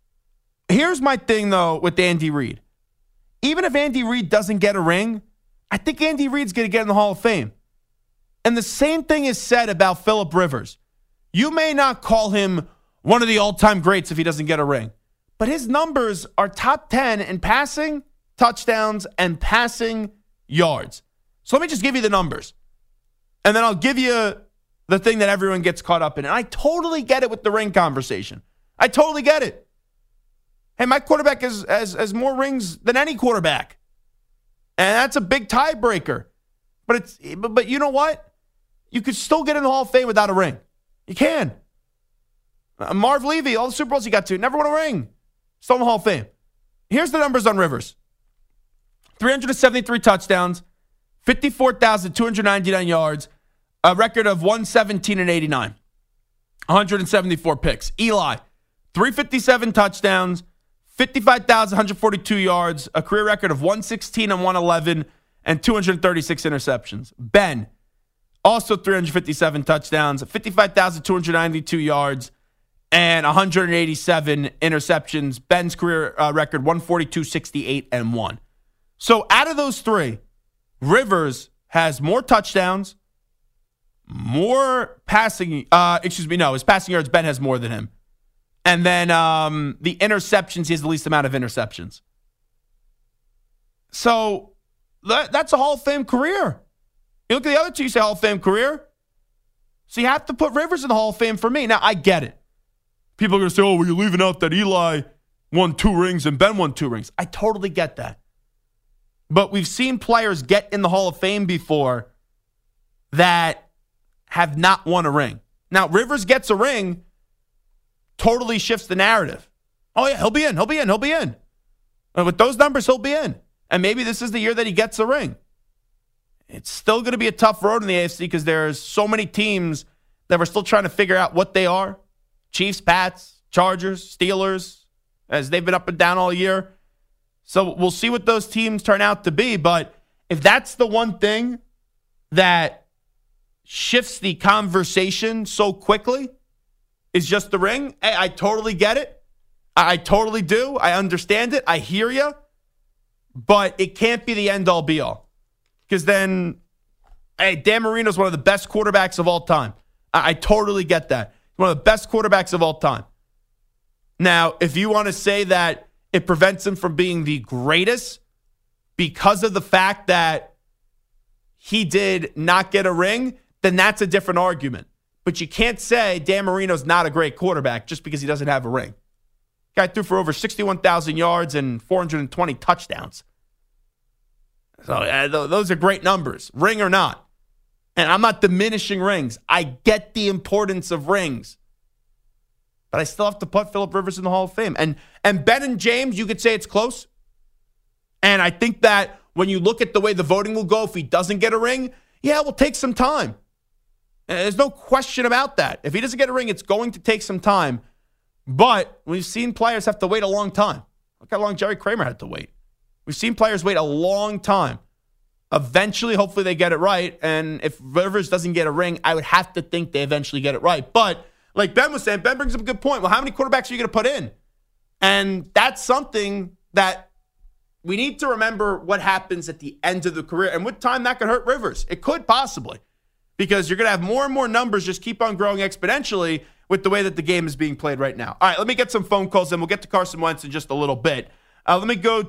Here's my thing, though, with Andy Reid. Even if Andy Reid doesn't get a ring, I think Andy Reid's going to get in the Hall of Fame. And the same thing is said about Phillip Rivers. You may not call him one of the all-time greats if he doesn't get a ring, but his numbers are top ten in passing, touchdowns, and passing yards. So let me just give you the numbers. And then I'll give you the thing that everyone gets caught up in. And I totally get it with the ring conversation. I totally get it. Hey, my quarterback has, has, has more rings than any quarterback. And that's a big tiebreaker. But it's but, but you know what? You could still get in the Hall of Fame without a ring. You can. Uh, Marv Levy, all the Super Bowls he got to, never won a ring. Still in the Hall of Fame. Here's the numbers on Rivers. three hundred seventy-three touchdowns, fifty-four thousand two hundred ninety-nine yards, a record of one seventeen and eighty-nine, one hundred seventy-four picks. Eli, three hundred fifty-seven touchdowns, fifty-five thousand one hundred forty-two yards, a career record of one sixteen and one eleven, and two hundred thirty-six interceptions. Ben, also three hundred fifty-seven touchdowns, fifty-five thousand two hundred ninety-two yards, and one hundred eighty-seven interceptions. Ben's career uh, record, one forty-two, sixty-eight, and one. So out of those three, Rivers has more touchdowns, more passing, uh, excuse me, no, his passing yards, Ben has more than him. And then um, the interceptions, he has the least amount of interceptions. So that, that's a Hall of Fame career. You look at the other two, you say Hall of Fame career. So you have to put Rivers in the Hall of Fame for me. Now, I get it. People are going to say, oh, well, you're leaving out that Eli won two rings and Ben won two rings. I totally get that. But we've seen players get in the Hall of Fame before that have not won a ring. Now, Rivers gets a ring, totally shifts the narrative. Oh, yeah, he'll be in, he'll be in, he'll be in. And with those numbers, he'll be in. And maybe this is the year that he gets a ring. It's still going to be a tough road in the A F C because there's so many teams that we're still trying to figure out what they are. Chiefs, Pats, Chargers, Steelers, as they've been up and down all year. So we'll see what those teams turn out to be. But if that's the one thing that shifts the conversation so quickly is just the ring, hey, I totally get it. I, I totally do. I understand it. I hear you. But it can't be the end-all, be-all. Because then, hey, Dan Marino's one of the best quarterbacks of all time. I, I totally get that. One of the best quarterbacks of all time. Now, if you want to say that it prevents him from being the greatest because of the fact that he did not get a ring, then that's a different argument. But you can't say Dan Marino's not a great quarterback just because he doesn't have a ring. Guy threw for over sixty-one thousand yards and four hundred twenty touchdowns. So uh, th- those are great numbers, ring or not. And I'm not diminishing rings. I get the importance of rings. But I still have to put Phillip Rivers in the Hall of Fame. And and Ben and James, you could say it's close. And I think that when you look at the way the voting will go, if he doesn't get a ring, yeah, it will take some time. And there's no question about that. If he doesn't get a ring, it's going to take some time. But we've seen players have to wait a long time. Look how long Jerry Kramer had to wait. We've seen players wait a long time. Eventually, hopefully they get it right. And if Rivers doesn't get a ring, I would have to think they eventually get it right. But like Ben was saying, Ben brings up a good point. Well, how many quarterbacks are you going to put in? And that's something that we need to remember what happens at the end of the career. And with time, that could hurt Rivers. It could possibly. Because you're going to have more and more numbers just keep on growing exponentially with the way that the game is being played right now. All right, let me get some phone calls, and we'll get to Carson Wentz in just a little bit. Uh, let me go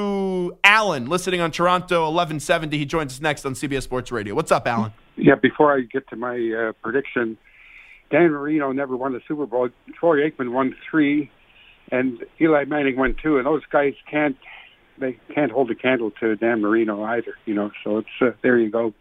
to Alan, listening on Toronto eleven seventy. He joins us next on C B S Sports Radio. What's up, Alan? Yeah, before I get to my uh, prediction, Dan Marino never won the Super Bowl. Troy Aikman won three, and Eli Manning won two. And those guys can't they can't hold a candle to Dan Marino either. You know, so it's uh, there you go.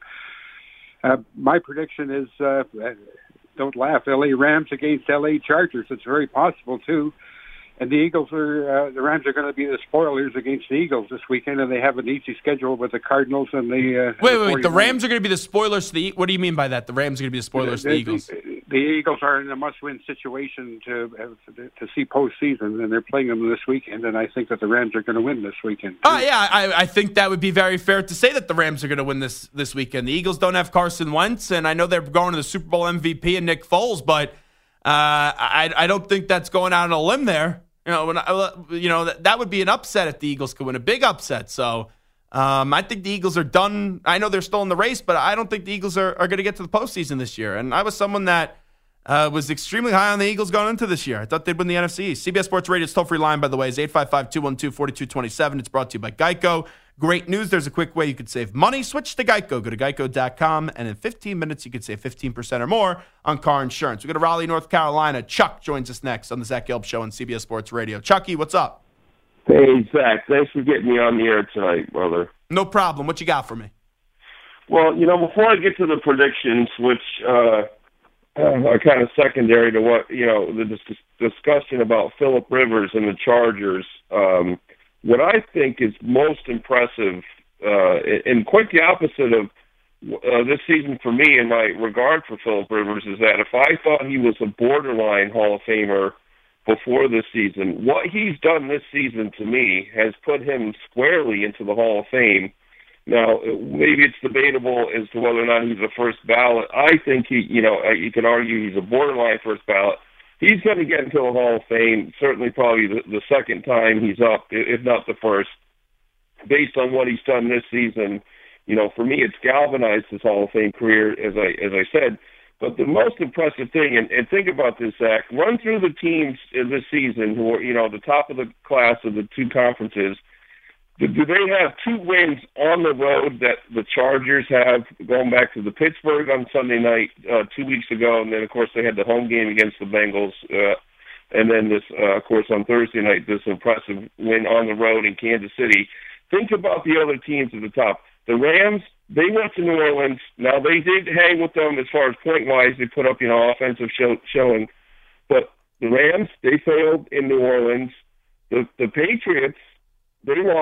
Uh, my prediction is uh, don't laugh. L A Rams against L A Chargers. It's very possible too. And the Eagles are, uh, the Rams are going to be the spoilers against the Eagles this weekend, and they have an easy schedule with the Cardinals and the. Uh, wait, the wait, wait. The Rams are going to be the spoilers to the. What do you mean by that? The Rams are going to be the spoilers the, to the Eagles. The, the Eagles are in a must-win situation to uh, to see postseason, and they're playing them this weekend. And I think that the Rams are going to win this weekend. Oh uh, yeah, I, I think that would be very fair to say that the Rams are going to win this this weekend. The Eagles don't have Carson Wentz, and I know they're going to the Super Bowl M V P and Nick Foles, but uh, I I don't think that's going out on a limb there. You know, when I, you know that, that would be an upset if the Eagles could win, a big upset. So um, I think the Eagles are done. I know they're still in the race, but I don't think the Eagles are, are going to get to the postseason this year. And I was someone that uh, was extremely high on the Eagles going into this year. I thought they'd win the N F C East. C B S Sports Radio's toll-free line, by the way, is eight five five, two one two, four two two seven. It's brought to you by Geico. Great news. There's a quick way you could save money. Switch to Geico. Go to geico dot com, and in fifteen minutes, you could save fifteen percent or more on car insurance. We go to Raleigh, North Carolina. Chuck joins us next on the Zach Gelb Show on C B S Sports Radio. Chucky, what's up? Hey, Zach. Thanks for getting me on the air tonight, brother. No problem. What you got for me? Well, you know, before I get to the predictions, which uh, are kind of secondary to what, you know, the dis- discussion about Phillip Rivers and the Chargers, um, what I think is most impressive, uh, and quite the opposite of uh, this season for me in my regard for Phillip Rivers, is that if I thought he was a borderline Hall of Famer before this season, what he's done this season to me has put him squarely into the Hall of Fame. Now, maybe it's debatable as to whether or not he's a first ballot. I think he, you know, you can argue he's a borderline first ballot. He's going to get into the Hall of Fame, certainly probably the, the second time he's up, if not the first, based on what he's done this season. You know, for me, it's galvanized his Hall of Fame career, as I as I said. But the most impressive thing, and, and think about this, Zach, run through the teams this season who are, you know, the top of the class of the two conferences. Do, do they have two wins on the road that the Chargers have, going back to the Pittsburgh on Sunday night uh, two weeks ago, and then, of course, they had the home game against the Bengals, uh, and then this, uh, of course, on Thursday night, this impressive win on the road in Kansas City. Think about the other teams at the top. The Rams, they went to New Orleans. Now, they did hang with them as far as point-wise. They put up, you know, offensive show, showing. But the Rams, they failed in New Orleans. The, the Patriots, they lost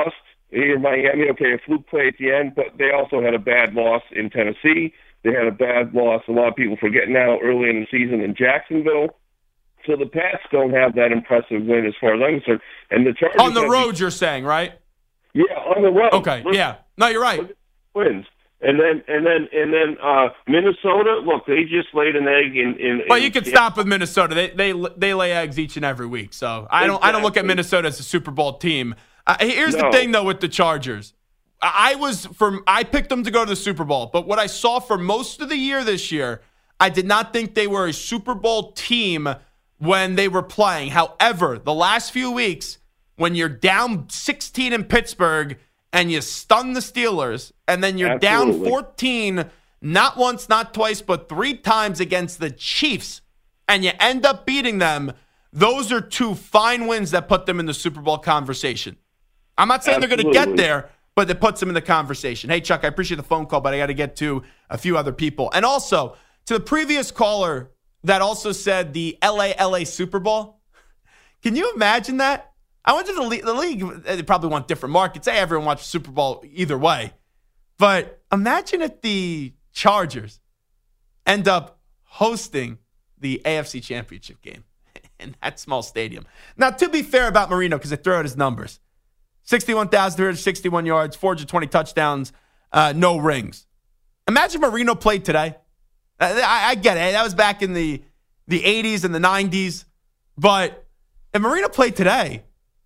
In Miami, okay, a fluke play at the end, but they also had a bad loss in Tennessee. They had a bad loss, a lot of people forget now, early in the season in Jacksonville. So the Pats don't have that impressive win as far as I'm concerned. And the Chargers on the road, the, you're saying, right? Yeah, on the road. Okay, look, yeah. No, you're right. Wins. And then and then and then uh, Minnesota. Look, they just laid an egg in. in well, in, you can stop with Minnesota. They they they lay eggs each and every week. So I don't exactly. I don't look at Minnesota as a Super Bowl team. Uh, here's no. the thing though with the Chargers. I was from I picked them to go to the Super Bowl, but what I saw for most of the year this year, I did not think they were a Super Bowl team when they were playing. However, the last few weeks, when you're down sixteen in Pittsburgh and you stun the Steelers, and then you're Absolutely. down fourteen, not once, not twice, but three times against the Chiefs, and you end up beating them, those are two fine wins that put them in the Super Bowl conversation. I'm not saying Absolutely. they're going to get there, but it puts them in the conversation. Hey, Chuck, I appreciate the phone call, but I got to get to a few other people. And also, to the previous caller that also said the L A L A Super Bowl, can you imagine that? I went to the league. The league, they probably want different markets. Hey, everyone watches Super Bowl either way. But imagine if the Chargers end up hosting the A F C Championship game in that small stadium. Now, to be fair about Marino, because I throw out his numbers, sixty-one thousand three hundred sixty-one yards, four hundred twenty touchdowns, uh, no rings. Imagine Marino played today. I, I get it. That was back in the, the eighties and the nineties. But if Marino played today,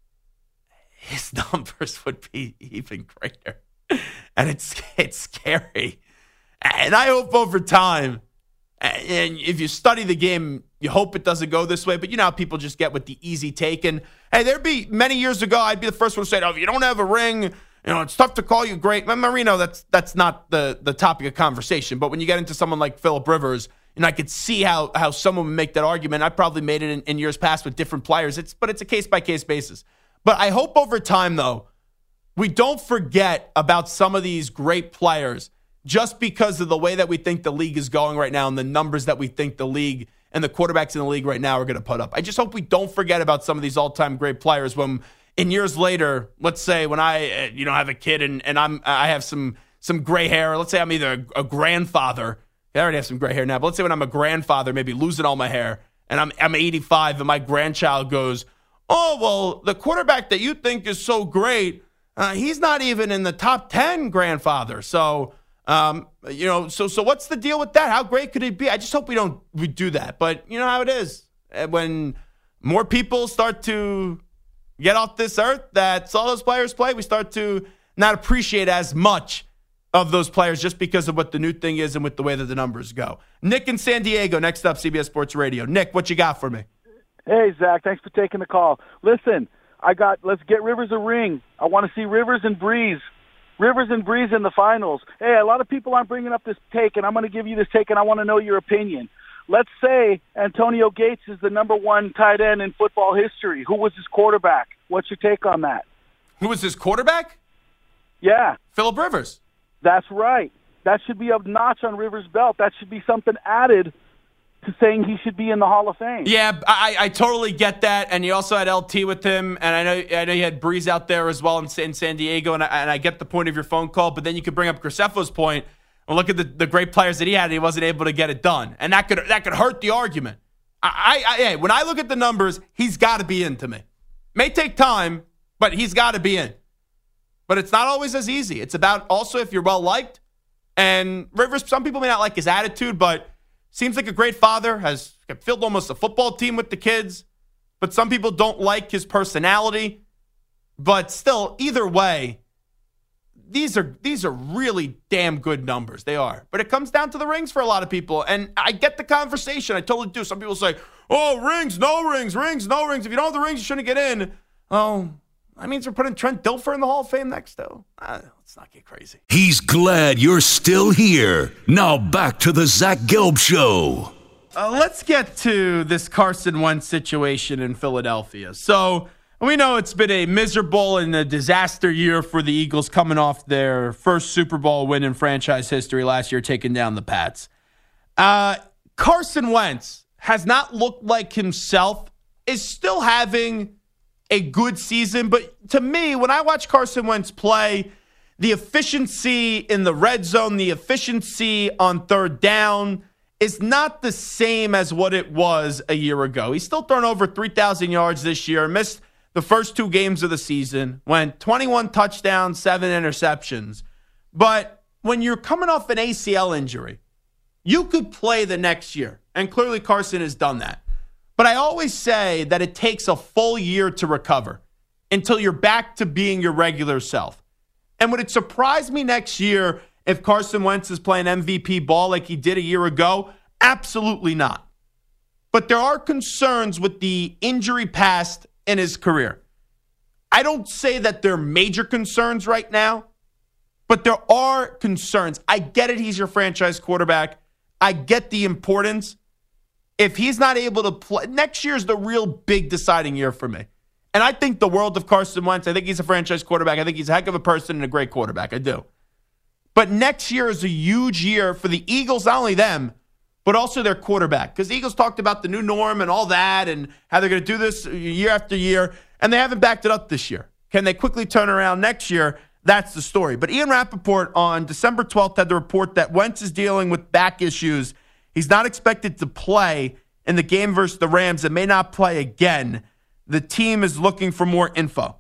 his numbers would be even greater. And it's it's scary. And I hope over time, and if you study the game, you hope it doesn't go this way. But you know how people just get with the easy take. And hey, there'd be many years ago, I'd be the first one to say, oh, if you don't have a ring, you know, it's tough to call you great. But Marino, that's that's not the, the topic of conversation. But when you get into someone like Phillip Rivers, and I could see how how someone would make that argument. I probably made it in, in years past with different players. It's but it's a case-by-case basis. But I hope over time, though, we don't forget about some of these great players just because of the way that we think the league is going right now and the numbers that we think the league and the quarterbacks in the league right now are going to put up. I just hope we don't forget about some of these all-time great players when in years later, let's say when I you know have a kid and, and I'm I have some some gray hair. Let's say I'm either a, a grandfather. I already have some gray hair now, but let's say when I'm a grandfather, maybe losing all my hair, and I'm I'm eighty-five and my grandchild goes, oh, well, the quarterback that you think is so great, uh, he's not even in the top ten, grandfather. So, um, you know, so so what's the deal with that? How great could it be? I just hope we don't we do that. But you know how it is. When more people start to get off this earth that saw those players play, we start to not appreciate as much of those players just because of what the new thing is and with the way that the numbers go. Nick in San Diego, next up, C B S Sports Radio. Nick, what you got for me? Hey, Zach, thanks for taking the call. Listen, I got, let's get Rivers a ring. I want to see Rivers and Breeze. Rivers and Breeze in the finals. Hey, a lot of people aren't bringing up this take, and I'm going to give you this take, and I want to know your opinion. Let's say Antonio Gates is the number one tight end in football history. Who was his quarterback? What's your take on that? Who was his quarterback? Yeah. Phillip Rivers. That's right. That should be a notch on Rivers' belt. That should be something added to saying he should be in the Hall of Fame. Yeah, I, I totally get that. And you also had L T with him, and I know I know you had Breeze out there as well in, in San Diego, and I, and I get the point of your phone call, but then you could bring up Grisefo's point and look at the, the great players that he had, and he wasn't able to get it done. And that could that could hurt the argument. I, I, I When I look at the numbers, he's got to be in to me. May take time, but he's got to be in. But it's not always as easy. It's about also if you're well-liked. And Rivers, some people may not like his attitude, but seems like a great father, has filled almost a football team with the kids. But some people don't like his personality. But still, either way, these are these are really damn good numbers. They are. But it comes down to the rings for a lot of people. And I get the conversation. I totally do. Some people say, oh, rings, no rings, rings, no rings. If you don't have the rings, you shouldn't get in. Oh, that means we're putting Trent Dilfer in the Hall of Fame next, though. Uh, let's not get crazy. He's glad you're still here. Now back to the Zach Gelb Show. Uh, let's get to this Carson Wentz situation in Philadelphia. So we know it's been a miserable and a disaster year for the Eagles coming off their first Super Bowl win in franchise history last year, taking down the Pats. Uh, Carson Wentz has not looked like himself, is still having a good season. But to me, when I watch Carson Wentz play, the efficiency in the red zone, the efficiency on third down is not the same as what it was a year ago. He's still thrown over three thousand yards this year, missed the first two games of the season, went twenty-one touchdowns, seven interceptions. But when you're coming off an A C L injury, you could play the next year. And clearly Carson has done that. But I always say that it takes a full year to recover until you're back to being your regular self. And would it surprise me next year if Carson Wentz is playing M V P ball like he did a year ago? Absolutely not. But there are concerns with the injury past in his career. I don't say that they're major concerns right now, but there are concerns. I get it. He's your franchise quarterback. I get the importance. If he's not able to play, next year is the real big deciding year for me. And I think the world of Carson Wentz. I think he's a franchise quarterback. I think he's a heck of a person and a great quarterback. I do. But next year is a huge year for the Eagles, not only them, but also their quarterback. Because the Eagles talked about the new norm and all that and how they're going to do this year after year, and they haven't backed it up this year. Can they quickly turn around next year? That's the story. But Ian Rappaport on December twelfth had the report that Wentz is dealing with back issues. He's not expected to play in the game versus the Rams and may not play again. The team is looking for more info.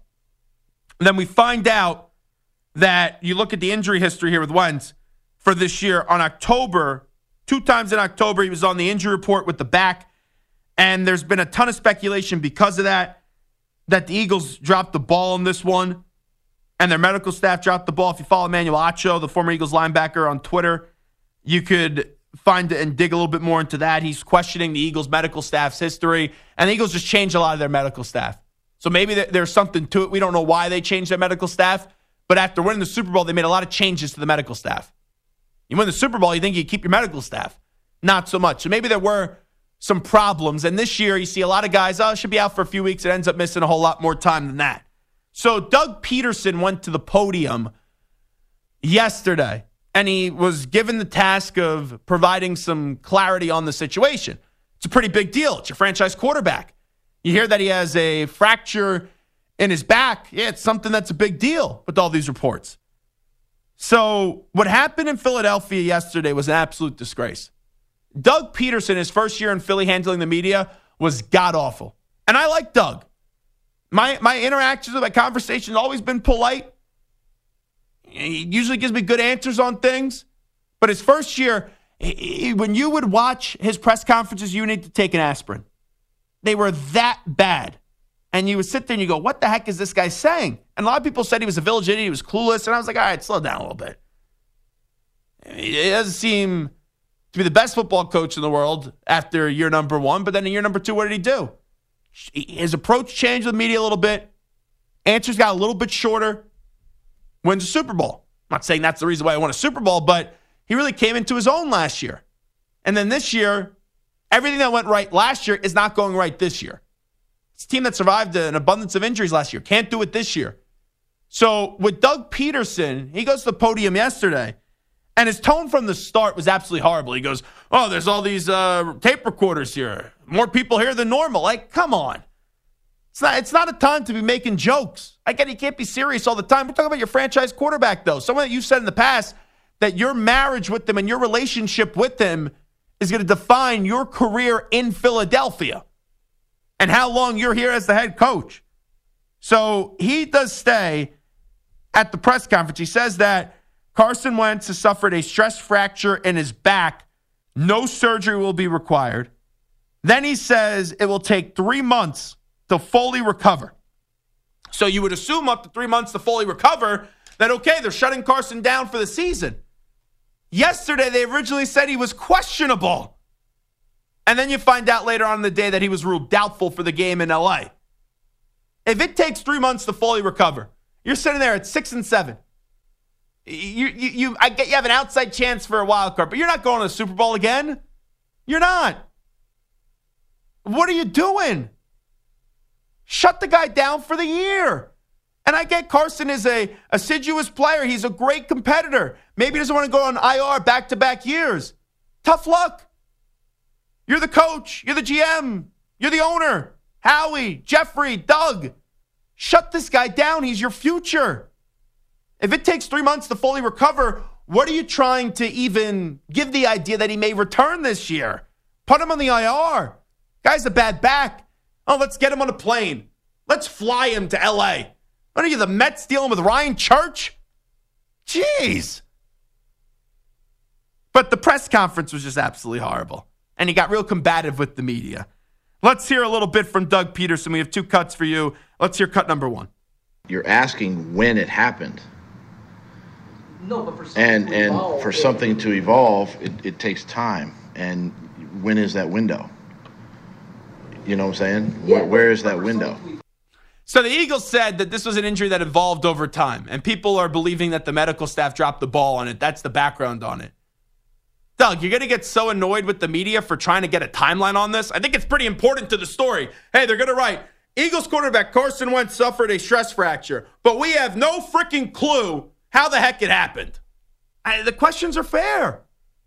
And then we find out that you look at the injury history here with Wentz for this year. On October, two times in October, he was on the injury report with the back. And there's been a ton of speculation because of that, that the Eagles dropped the ball on this one. And their medical staff dropped the ball. If you follow Emmanuel Acho, the former Eagles linebacker, on Twitter, you could find and dig a little bit more into that. He's questioning the Eagles medical staff's history. And the Eagles just changed a lot of their medical staff. So maybe there's something to it. We don't know why they changed their medical staff. But after winning the Super Bowl, they made a lot of changes to the medical staff. You win the Super Bowl, you think you keep your medical staff. Not so much. So maybe there were some problems. And this year, you see a lot of guys, oh, should be out for a few weeks. It ends up missing a whole lot more time than that. So Doug Peterson went to the podium yesterday, and he was given the task of providing some clarity on the situation. It's a pretty big deal. It's your franchise quarterback. You hear that he has a fracture in his back. Yeah, it's something that's a big deal with all these reports. So what happened in Philadelphia yesterday was an absolute disgrace. Doug Peterson, his first year in Philly handling the media, was god-awful. And I like Doug. My my interactions with my conversation have always been polite. He usually gives me good answers on things. But his first year, he, when you would watch his press conferences, you need to take an aspirin. They were that bad. And you would sit there and you go, what the heck is this guy saying? And a lot of people said he was a village idiot, he was clueless. And I was like, all right, slow down a little bit. He doesn't seem to be the best football coach in the world after year number one. But then in year number two, what did he do? His approach changed with the media a little bit. Answers got a little bit shorter. Wins a Super Bowl. I'm not saying that's the reason why I won a Super Bowl, but he really came into his own last year. And then this year, everything that went right last year is not going right this year. It's a team that survived an abundance of injuries last year. Can't do it this year. So with Doug Peterson, he goes to the podium yesterday, and his tone from the start was absolutely horrible. He goes, oh, there's all these uh, tape recorders here. More people here than normal. Like, come on. It's not, it's not a time to be making jokes. I get it, you can't be serious all the time. We're talking about your franchise quarterback, though. Someone that you've said in the past that your marriage with them and your relationship with them is going to define your career in Philadelphia and how long you're here as the head coach. So he does stay at the press conference. He says that Carson Wentz has suffered a stress fracture in his back. No surgery will be required. Then he says it will take three months to fully recover. So you would assume up to three months to fully recover that, okay, they're shutting Carson down for the season. Yesterday, they originally said he was questionable. And then you find out later on in the day that he was ruled doubtful for the game in L A. If it takes three months to fully recover, you're sitting there at six and seven. You, you, you, I get you have an outside chance for a wild card, but you're not going to the Super Bowl again. You're not. What are you doing? Shut the guy down for the year. And I get Carson is a assiduous player. He's a great competitor. Maybe he doesn't want to go on I R back-to-back years. Tough luck. You're the coach. You're the G M. You're the owner. Howie, Jeffrey, Doug. Shut this guy down. He's your future. If it takes three months to fully recover, what are you trying to even give the idea that he may return this year? Put him on the I R. Guy's a bad back. Oh, let's get him on a plane. Let's fly him to L A. What are you, the Mets dealing with Ryan Church? Jeez. But the press conference was just absolutely horrible. And he got real combative with the media. Let's hear a little bit from Doug Peterson. We have two cuts for you. Let's hear cut number one. You're asking when it happened. No, but for something and to and evolve, for something to evolve, it, it takes time. And when is that window? You know what I'm saying? Yeah, where, where is that window? So the Eagles said that this was an injury that evolved over time, and people are believing that the medical staff dropped the ball on it. That's the background on it. Doug, you're going to get so annoyed with the media for trying to get a timeline on this? I think it's pretty important to the story. Hey, they're going to write, Eagles quarterback Carson Wentz suffered a stress fracture, but we have no freaking clue how the heck it happened. I, the questions are fair.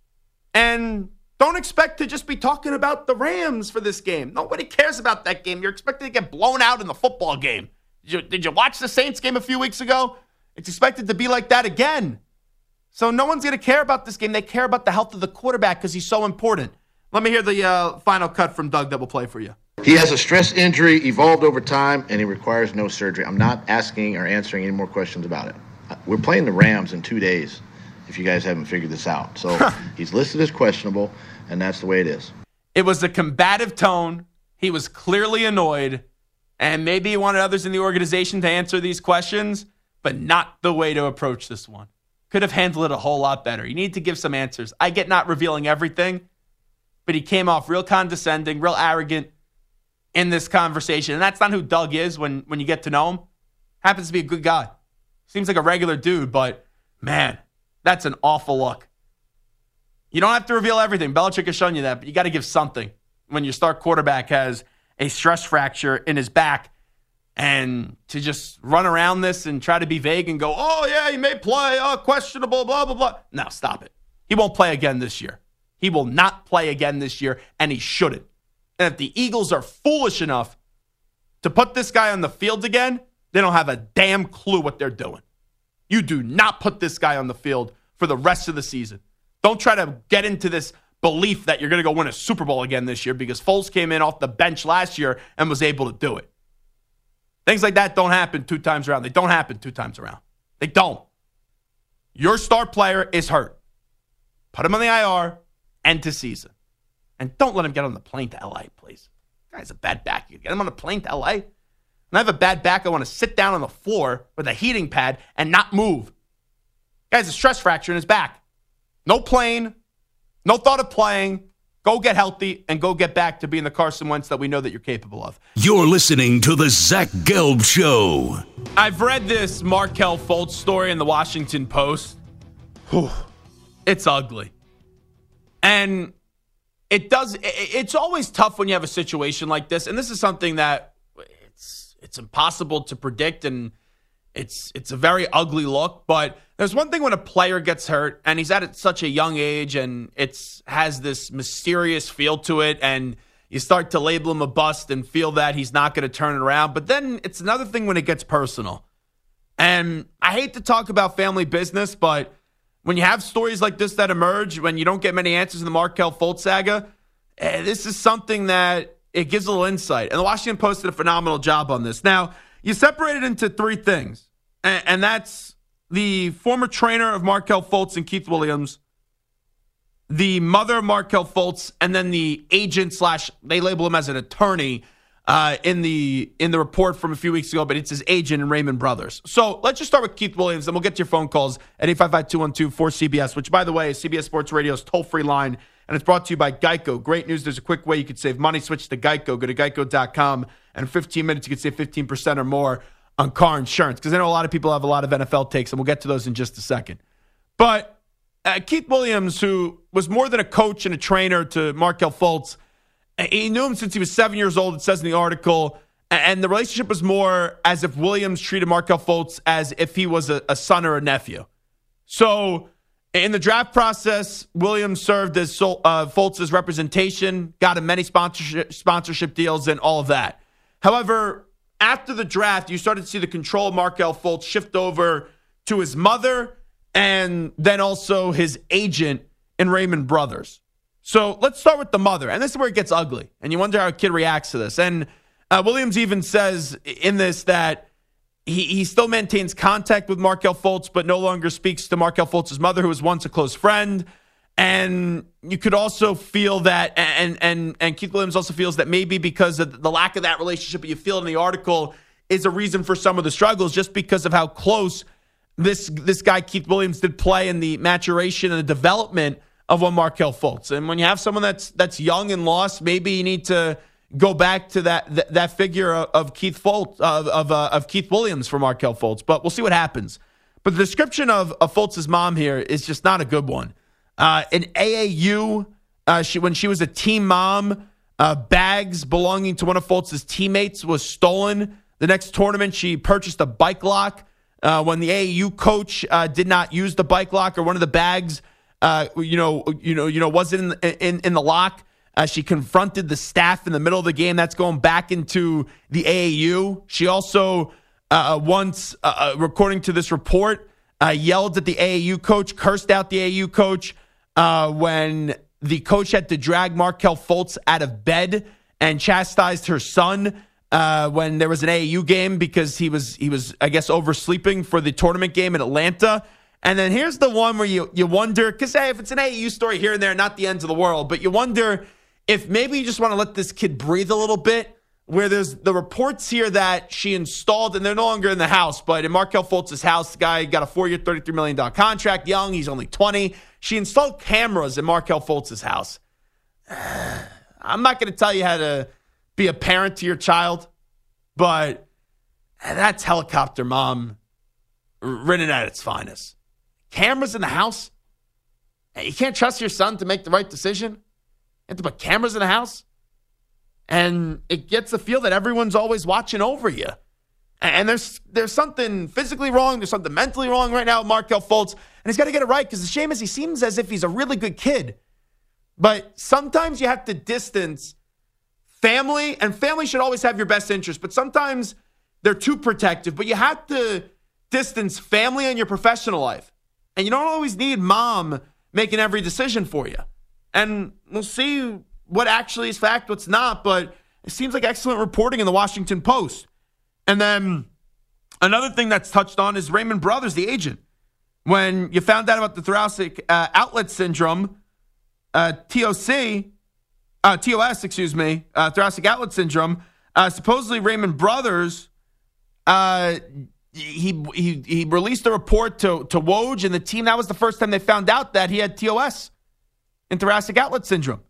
And don't expect to just be talking about the Rams for this game. Nobody cares about that game. You're expected to get blown out in the football game. Did you, did you watch the Saints game a few weeks ago? It's expected to be like that again. So no one's going to care about this game. They care about the health of the quarterback because he's so important. Let me hear the uh, final cut from Doug that we'll play for you. He has a stress injury, evolved over time, and he requires no surgery. I'm not asking or answering any more questions about it. We're playing the Rams in two days, if you guys haven't figured this out. So he's listed as questionable, and that's the way it is. It was a combative tone. He was clearly annoyed, and maybe he wanted others in the organization to answer these questions, but not the way to approach this one. Could have handled it a whole lot better. You need to give some answers. I get not revealing everything, but he came off real condescending, real arrogant in this conversation. And that's not who Doug is when, when you get to know him. Happens to be a good guy. Seems like a regular dude, but man, that's an awful look. You don't have to reveal everything. Belichick has shown you that, but you got to give something when your star quarterback has a stress fracture in his back. And to just run around this and try to be vague and go, oh, yeah, he may play, oh, questionable, blah, blah, blah. No, stop it. He won't play again this year. He will not play again this year, and he shouldn't. And if the Eagles are foolish enough to put this guy on the field again, they don't have a damn clue what they're doing. You do not put this guy on the field for the rest of the season. Don't try to get into this belief that you're going to go win a Super Bowl again this year because Foles came in off the bench last year and was able to do it. Things like that don't happen two times around. They don't happen two times around. They don't. Your star player is hurt. Put him on the I R, end to season. And don't let him get on the plane to L A, please. Guy's a bad back. You get him on a plane to L A? When I have a bad back, I want to sit down on the floor with a heating pad and not move. Guy's a stress fracture in his back. No plane, no thought of playing. Go get healthy and go get back to being the Carson Wentz that we know that you're capable of. You're listening to the Zach Gelb Show. I've read this Markelle Fultz story in the Washington Post. Whew. It's ugly. And it does, it's always tough when you have a situation like this. And this is something that it's it's impossible to predict, and it's it's a very ugly look. But there's one thing when a player gets hurt and he's at such a young age and it's has this mysterious feel to it, and you start to label him a bust and feel that he's not going to turn it around. But then it's another thing when it gets personal. And I hate to talk about family business, but when you have stories like this that emerge, when you don't get many answers in the Markelle Fultz saga, eh, this is something that it gives a little insight. And the Washington Post did a phenomenal job on this. Now, you separate it into three things, and, and that's the former trainer of Markelle Fultz and Keith Williams, the mother of Markelle Fultz, and then the agent slash, they label him as an attorney uh, in the in the report from a few weeks ago, but it's his agent and Raymond Brothers. So let's just start with Keith Williams, and we'll get to your phone calls at eight five five, two one two, four C B S, which, by the way, is C B S Sports Radio's toll-free line, and it's brought to you by Geico. Great news. There's a quick way you could save money. Switch to Geico. Go to geico dot com, and in fifteen minutes, you can save fifteen percent or more on car insurance, because I know a lot of people have a lot of N F L takes, and we'll get to those in just a second. But uh, Keith Williams, who was more than a coach and a trainer to Markelle Fultz, he knew him since he was seven years old, it says in the article, and the relationship was more as if Williams treated Markelle Fultz as if he was a, a son or a nephew. So in the draft process, Williams served as uh, Fultz's representation, got him many sponsorship, sponsorship deals and all of that. However, after the draft, you started to see the control of Markelle Fultz shift over to his mother and then also his agent in Raymond Brothers. So let's start with the mother. And this is where it gets ugly. And you wonder how a kid reacts to this. And uh, Williams even says in this that he, he still maintains contact with Markelle Fultz, but no longer speaks to Markelle Fultz's mother, who was once a close friend. And you could also feel that, and and and Keith Williams also feels that maybe because of the lack of that relationship, you feel in the article, is a reason for some of the struggles, just because of how close this this guy Keith Williams did play in the maturation and the development of one Markelle Fultz. And when you have someone that's that's young and lost, maybe you need to go back to that that, that figure of, of Keith Fultz of of, uh, of Keith Williams for Markelle Fultz. But we'll see what happens. But the description of, of Fultz's mom here is just not a good one. Uh, in A A U, uh, she, when she was a team mom, uh, bags belonging to one of Fultz's teammates was stolen. The next tournament, she purchased a bike lock. Uh, when the A A U coach uh, did not use the bike lock, or one of the bags, uh, you know, you know, you know, wasn't in in, in the lock, uh, she confronted the staff in the middle of the game. That's going back into the A A U. She also uh, once, uh, according to this report, uh, yelled at the A A U coach, cursed out the A A U coach. Uh, when the coach had to drag Markelle Fultz out of bed and chastised her son uh, when there was an A A U game because he was, he was, I guess, oversleeping for the tournament game in Atlanta. And then here's the one where you you wonder, because, hey, if it's an A A U story here and there, not the end of the world, but you wonder if maybe you just want to let this kid breathe a little bit, where there's the reports here that she installed, and they're no longer in the house, but in Markelle Fultz's house, the guy got a four-year, thirty-three million dollars contract, young, he's only twenty. She installed cameras in Markelle Fultz's house. I'm not going to tell you how to be a parent to your child, but that's helicopter mom written at its finest. Cameras in the house? You can't trust your son to make the right decision? You have to put cameras in the house? And it gets the feel that everyone's always watching over you. And there's there's something physically wrong. There's something mentally wrong right now with Markelle Fultz. And he's got to get it right, because the shame is he seems as if he's a really good kid. But sometimes you have to distance family, and family should always have your best interest. But sometimes they're too protective. But you have to distance family and your professional life. And you don't always need mom making every decision for you. And we'll see what actually is fact, what's not. But it seems like excellent reporting in the Washington Post. And then another thing that's touched on is Raymond Brothers, the agent. When you found out about the thoracic uh, outlet syndrome, uh, T O C, uh, T O S, excuse me, uh, thoracic outlet syndrome, uh, supposedly Raymond Brothers, uh, he he he released a report to to Woj and the team. That was the first time they found out that he had T O S and thoracic outlet syndrome.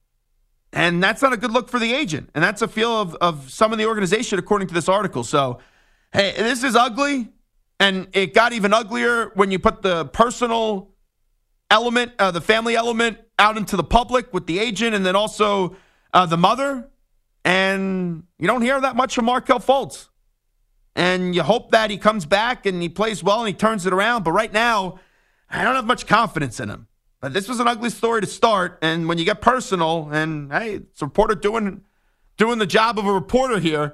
And that's not a good look for the agent. And that's a feel of, of some of the organization, according to this article. So, hey, this is ugly. And it got even uglier when you put the personal element, uh, the family element out into the public with the agent and then also uh, the mother. And you don't hear that much from Markelle Fultz. And you hope that he comes back and he plays well and he turns it around. But right now, I don't have much confidence in him. But this was an ugly story to start, and when you get personal, and hey, it's a reporter doing doing the job of a reporter here,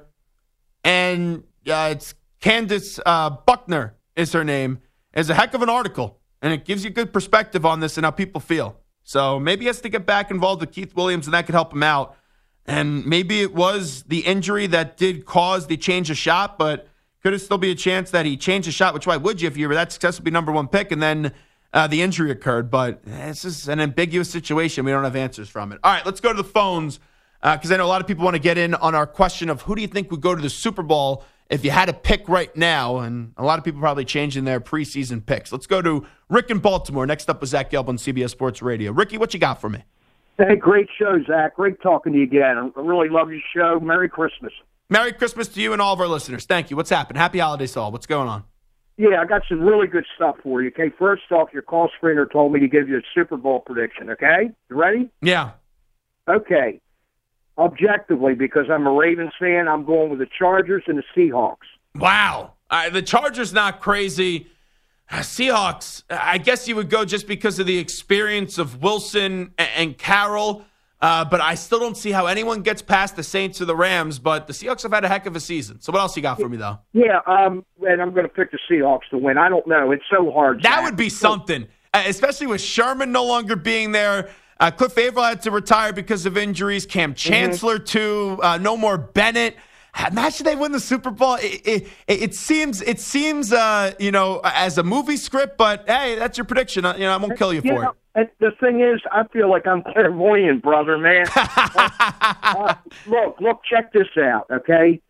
and uh, it's Candace uh, Buckner is her name, is a heck of an article, and it gives you good perspective on this and how people feel. So maybe he has to get back involved with Keith Williams, and that could help him out. And maybe it was the injury that did cause the change of shot, but could it still be a chance that he changed a shot, which why would you if you were that successful, be number one pick, and then Uh, the injury occurred, but this is an ambiguous situation. We don't have answers from it. All right, let's go to the phones because uh, I know a lot of people want to get in on our question of who do you think would go to the Super Bowl if you had to pick right now, and a lot of people probably changing their preseason picks. Let's go to Rick in Baltimore. Next up is Zach Gelb on C B S Sports Radio. Ricky, what you got for me? Hey, great show, Zach. Great talking to you again. I really love your show. Merry Christmas. Merry Christmas to you and all of our listeners. Thank you. What's happened? Happy holidays to all. What's going on? Yeah, I got some really good stuff for you. Okay, first off, your call screener told me to give you a Super Bowl prediction, okay? You ready? Yeah. Okay. Objectively, because I'm a Ravens fan, I'm going with the Chargers and the Seahawks. Wow. Uh, the Chargers not crazy. Uh, Seahawks, I guess you would go just because of the experience of Wilson and, and Carroll. Uh, but I still don't see how anyone gets past the Saints or the Rams. But the Seahawks have had a heck of a season. So what else you got for me, though? Yeah, um, and I'm going to pick the Seahawks to win. I don't know. It's so hard. That Zach. would be something, uh, especially with Sherman no longer being there. Uh, Cliff Averill had to retire because of injuries. Cam Chancellor, mm-hmm. too. Uh, no more Bennett. Imagine they win the Super Bowl. It, it, it seems, it seems, uh, you know, as a movie script. But hey, that's your prediction. Uh, you know, I won't kill you for yeah, it. And the thing is, I feel like I'm clairvoyant, brother, man. uh, uh, look, look, check this out, okay?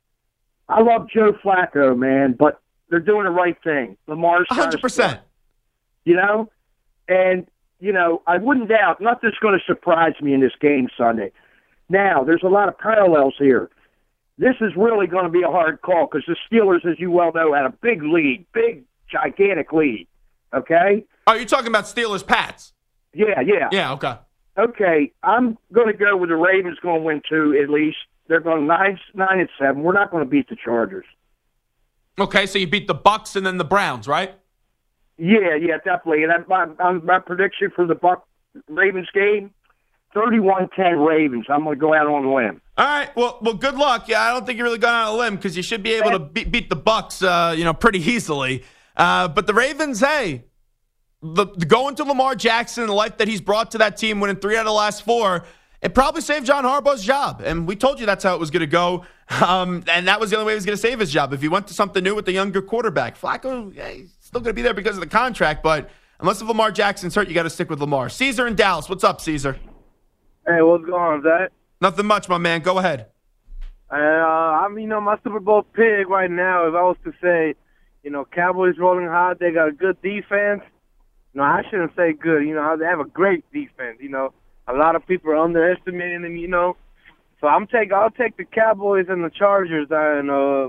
I love Joe Flacco, man, but they're doing the right thing. Lamar's one hundred percent. You know? And, you know, I wouldn't doubt nothing's going to surprise me in this game Sunday. Now, there's a lot of parallels here. This is really going to be a hard call because the Steelers, as you well know, had a big lead, big, gigantic lead, okay? Oh, you're talking about Steelers-Pats? Yeah, yeah. Yeah, okay. Okay, I'm going to go with the Ravens going to win two at least. They're going nine, nine and seven. We're not going to beat the Chargers. Okay, so you beat the Bucks and then the Browns, right? Yeah, yeah, definitely. And that, my, my prediction for the Buck Ravens game, thirty-one ten Ravens. I'm going to go out on a limb. All right. Well, well, good luck. Yeah, I don't think you're really going out on a limb because you should be able to beat, beat the Bucks, uh, you know, pretty easily. Uh, but the Ravens, hey, the, the going to Lamar Jackson and the life that he's brought to that team, winning three out of the last four, it probably saved John Harbaugh's job. And we told you that's how it was going to go. Um, and that was the only way he was going to save his job. If he went to something new with the younger quarterback, Flacco, yeah, he's still going to be there because of the contract. But unless if Lamar Jackson's hurt, you got to stick with Lamar. Caesar in Dallas. What's up, Caesar? Hey, what's going on, Zach? Nothing much, my man. Go ahead. Uh, I'm, you know, my Super Bowl pick right now, if I was to say, you know, Cowboys rolling hot, they got a good defense. No, I shouldn't say good. You know, they have a great defense. You know, a lot of people are underestimating them, you know. So I'm take, I'll take the Cowboys and the Chargers, and uh,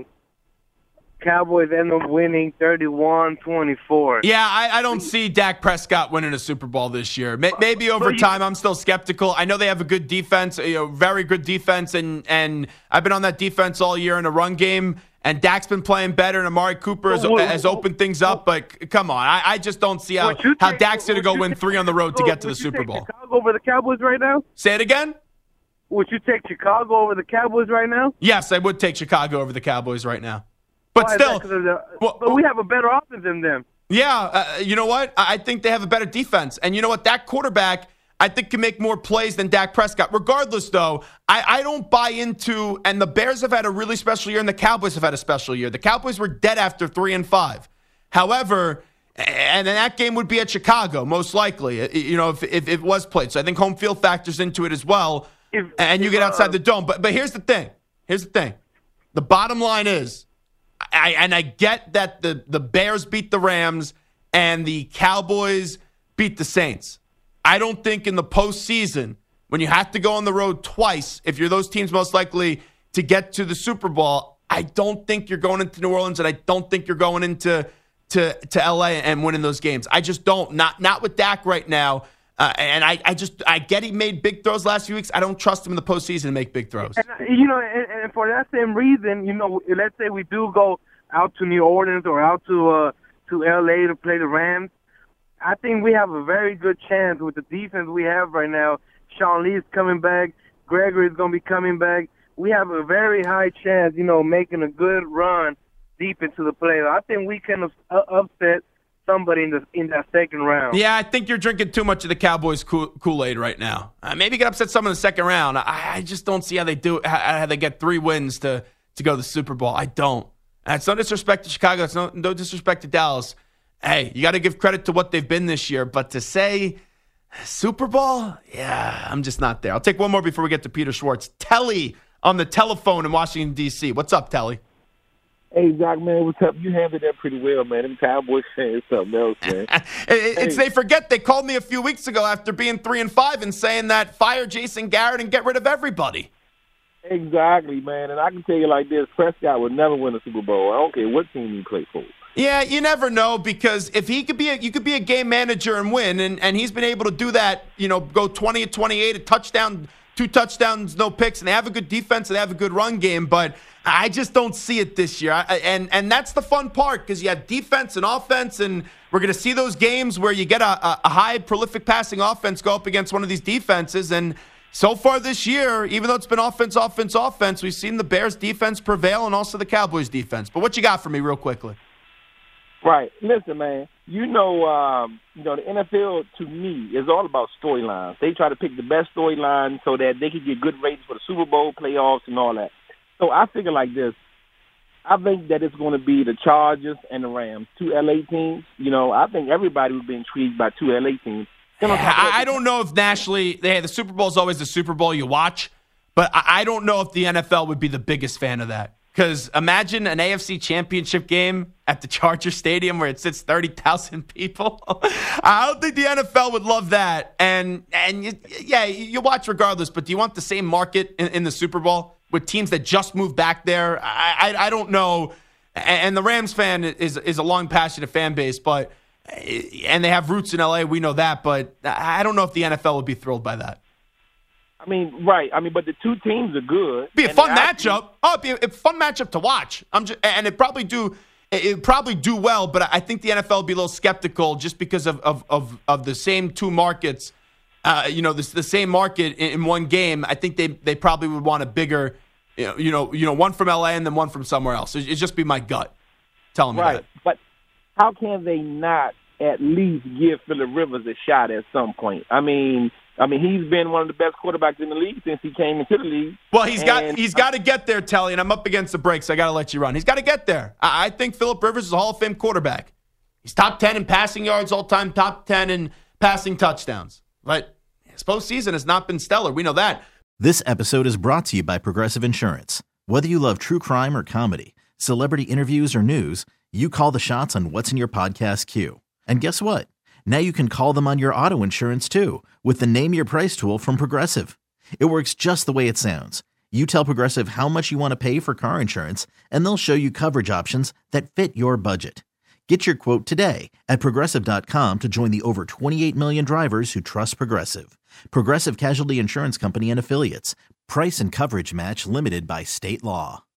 Cowboys end up winning thirty-one twenty-four. Yeah, I, I don't see Dak Prescott winning a Super Bowl this year. Maybe over time, I'm still skeptical. I know they have a good defense, you know, very good defense, and and I've been on that defense all year in a run game, and Dak's been playing better, and Amari Cooper has, has opened things up, but come on. I, I just don't see how, how Dak's going to go win three on the road to get to the Super Bowl. Chicago over the Cowboys right now? Say it again? Would you take Chicago over the Cowboys right now? Yes, I would take Chicago over the Cowboys right now. But Why still, the, well, but we have a better offense than them. Yeah, uh, you know what? I think they have a better defense. And you know what? That quarterback, I think, can make more plays than Dak Prescott. Regardless, though, I, I don't buy into, and the Bears have had a really special year, and the Cowboys have had a special year. The Cowboys were dead after three and five. However, and then that game would be at Chicago, most likely, you know, if, if it was played. So I think home field factors into it as well. If, and you get outside the dome. But but here's the thing. Here's the thing. The bottom line is, I, and I get that the, the Bears beat the Rams and the Cowboys beat the Saints. I don't think in the postseason, when you have to go on the road twice, if you're those teams most likely to get to the Super Bowl, I don't think you're going into New Orleans, and I don't think you're going into to, to L A and winning those games. I just don't. Not not with Dak right now. Uh, and I, I just I get he made big throws last few weeks. I don't trust him in the postseason to make big throws. And, you know, and, and for that same reason, you know, let's say we do go out to New Orleans or out to uh, to L A to play the Rams. I think we have a very good chance with the defense we have right now. Sean Lee's coming back. Gregory's going to be coming back. We have a very high chance, you know, making a good run deep into the playoffs. I think we can uh, upset somebody in the in that second round. Yeah, I think you're drinking too much of the Cowboys Kool-Aid right now. Uh, maybe get upset some in the second round. I, I just don't see how they do how, how they get three wins to to go to the Super Bowl. I don't. And it's no disrespect to Chicago. It's no, no disrespect to Dallas. Hey, you got to give credit to what they've been this year. But to say Super Bowl, yeah, I'm just not there. I'll take one more before we get to Peter Schwartz. Telly on the telephone in Washington, D C. What's up, Telly? Hey, Doc, man, what's up? You handled that pretty well, man. Them Cowboys fans, something else, man. it's hey. They forget they called me a few weeks ago after being three and five and saying that fire Jason Garrett and get rid of everybody. Exactly, man. And I can tell you like this: Prescott would never win a Super Bowl. I don't care what team you play for. Yeah, you never know, because if he could be, a, you could be a game manager and win, and, and he's been able to do that. You know, go twenty and twenty-eight, a touchdown, two touchdowns, no picks, and they have a good defense and they have a good run game, but I just don't see it this year. I, and and that's the fun part, because you have defense and offense, and we're going to see those games where you get a, a high, prolific passing offense go up against one of these defenses, and so far this year, even though it's been offense, offense, offense, we've seen the Bears defense prevail and also the Cowboys defense. But what you got for me real quickly? Right. Listen, man, you know, um, you know, the N F L, to me, is all about storylines. They try to pick the best storyline so that they can get good ratings for the Super Bowl, playoffs, and all that. So I figure like this. I think that it's going to be the Chargers and the Rams, two L A teams. You know, I think everybody would be intrigued by two L A teams. I, I don't know if nationally, hey, the Super Bowl is always the Super Bowl you watch, but I, I don't know if the N F L would be the biggest fan of that. Because imagine an A F C championship game at the Charger Stadium where it sits thirty thousand people. I don't think the N F L would love that. And, and you, yeah, you watch regardless, but do you want the same market in, in the Super Bowl with teams that just moved back there? I, I, I don't know. And the Rams fan is, is a long, passionate fan base, but and they have roots in L A. We know that, but I don't know if the N F L would be thrilled by that. I mean, right. I mean, but the two teams are good. Be a fun matchup. Oh, it'd be a, a fun matchup to watch. I'm just, and it probably do it probably do well, but I think the N F L would be a little skeptical just because of of of, of the same two markets. Uh, you know, the, the same market in, in one game. I think they they probably would want a bigger, you know, you know, you know, one from L A and then one from somewhere else. It'd just be my gut telling me right. that. But how can they not at least give Phillip Rivers a shot at some point? I mean. I mean, he's been one of the best quarterbacks in the league since he came into the league. Well, he's got and, he's got to get there, Telly, and I'm up against the break, so I got to let you run. He's got to get there. I, I think Phillip Rivers is a Hall of Fame quarterback. He's top ten in passing yards all time, top ten in passing touchdowns. But his postseason has not been stellar. We know that. This episode is brought to you by Progressive Insurance. Whether you love true crime or comedy, celebrity interviews or news, you call the shots on what's in your podcast queue. And guess what? Now you can call them on your auto insurance, too, with the Name Your Price tool from Progressive. It works just the way it sounds. You tell Progressive how much you want to pay for car insurance, and they'll show you coverage options that fit your budget. Get your quote today at Progressive dot com to join the over twenty-eight million drivers who trust Progressive. Progressive Casualty Insurance Company and Affiliates. Price and coverage match limited by state law.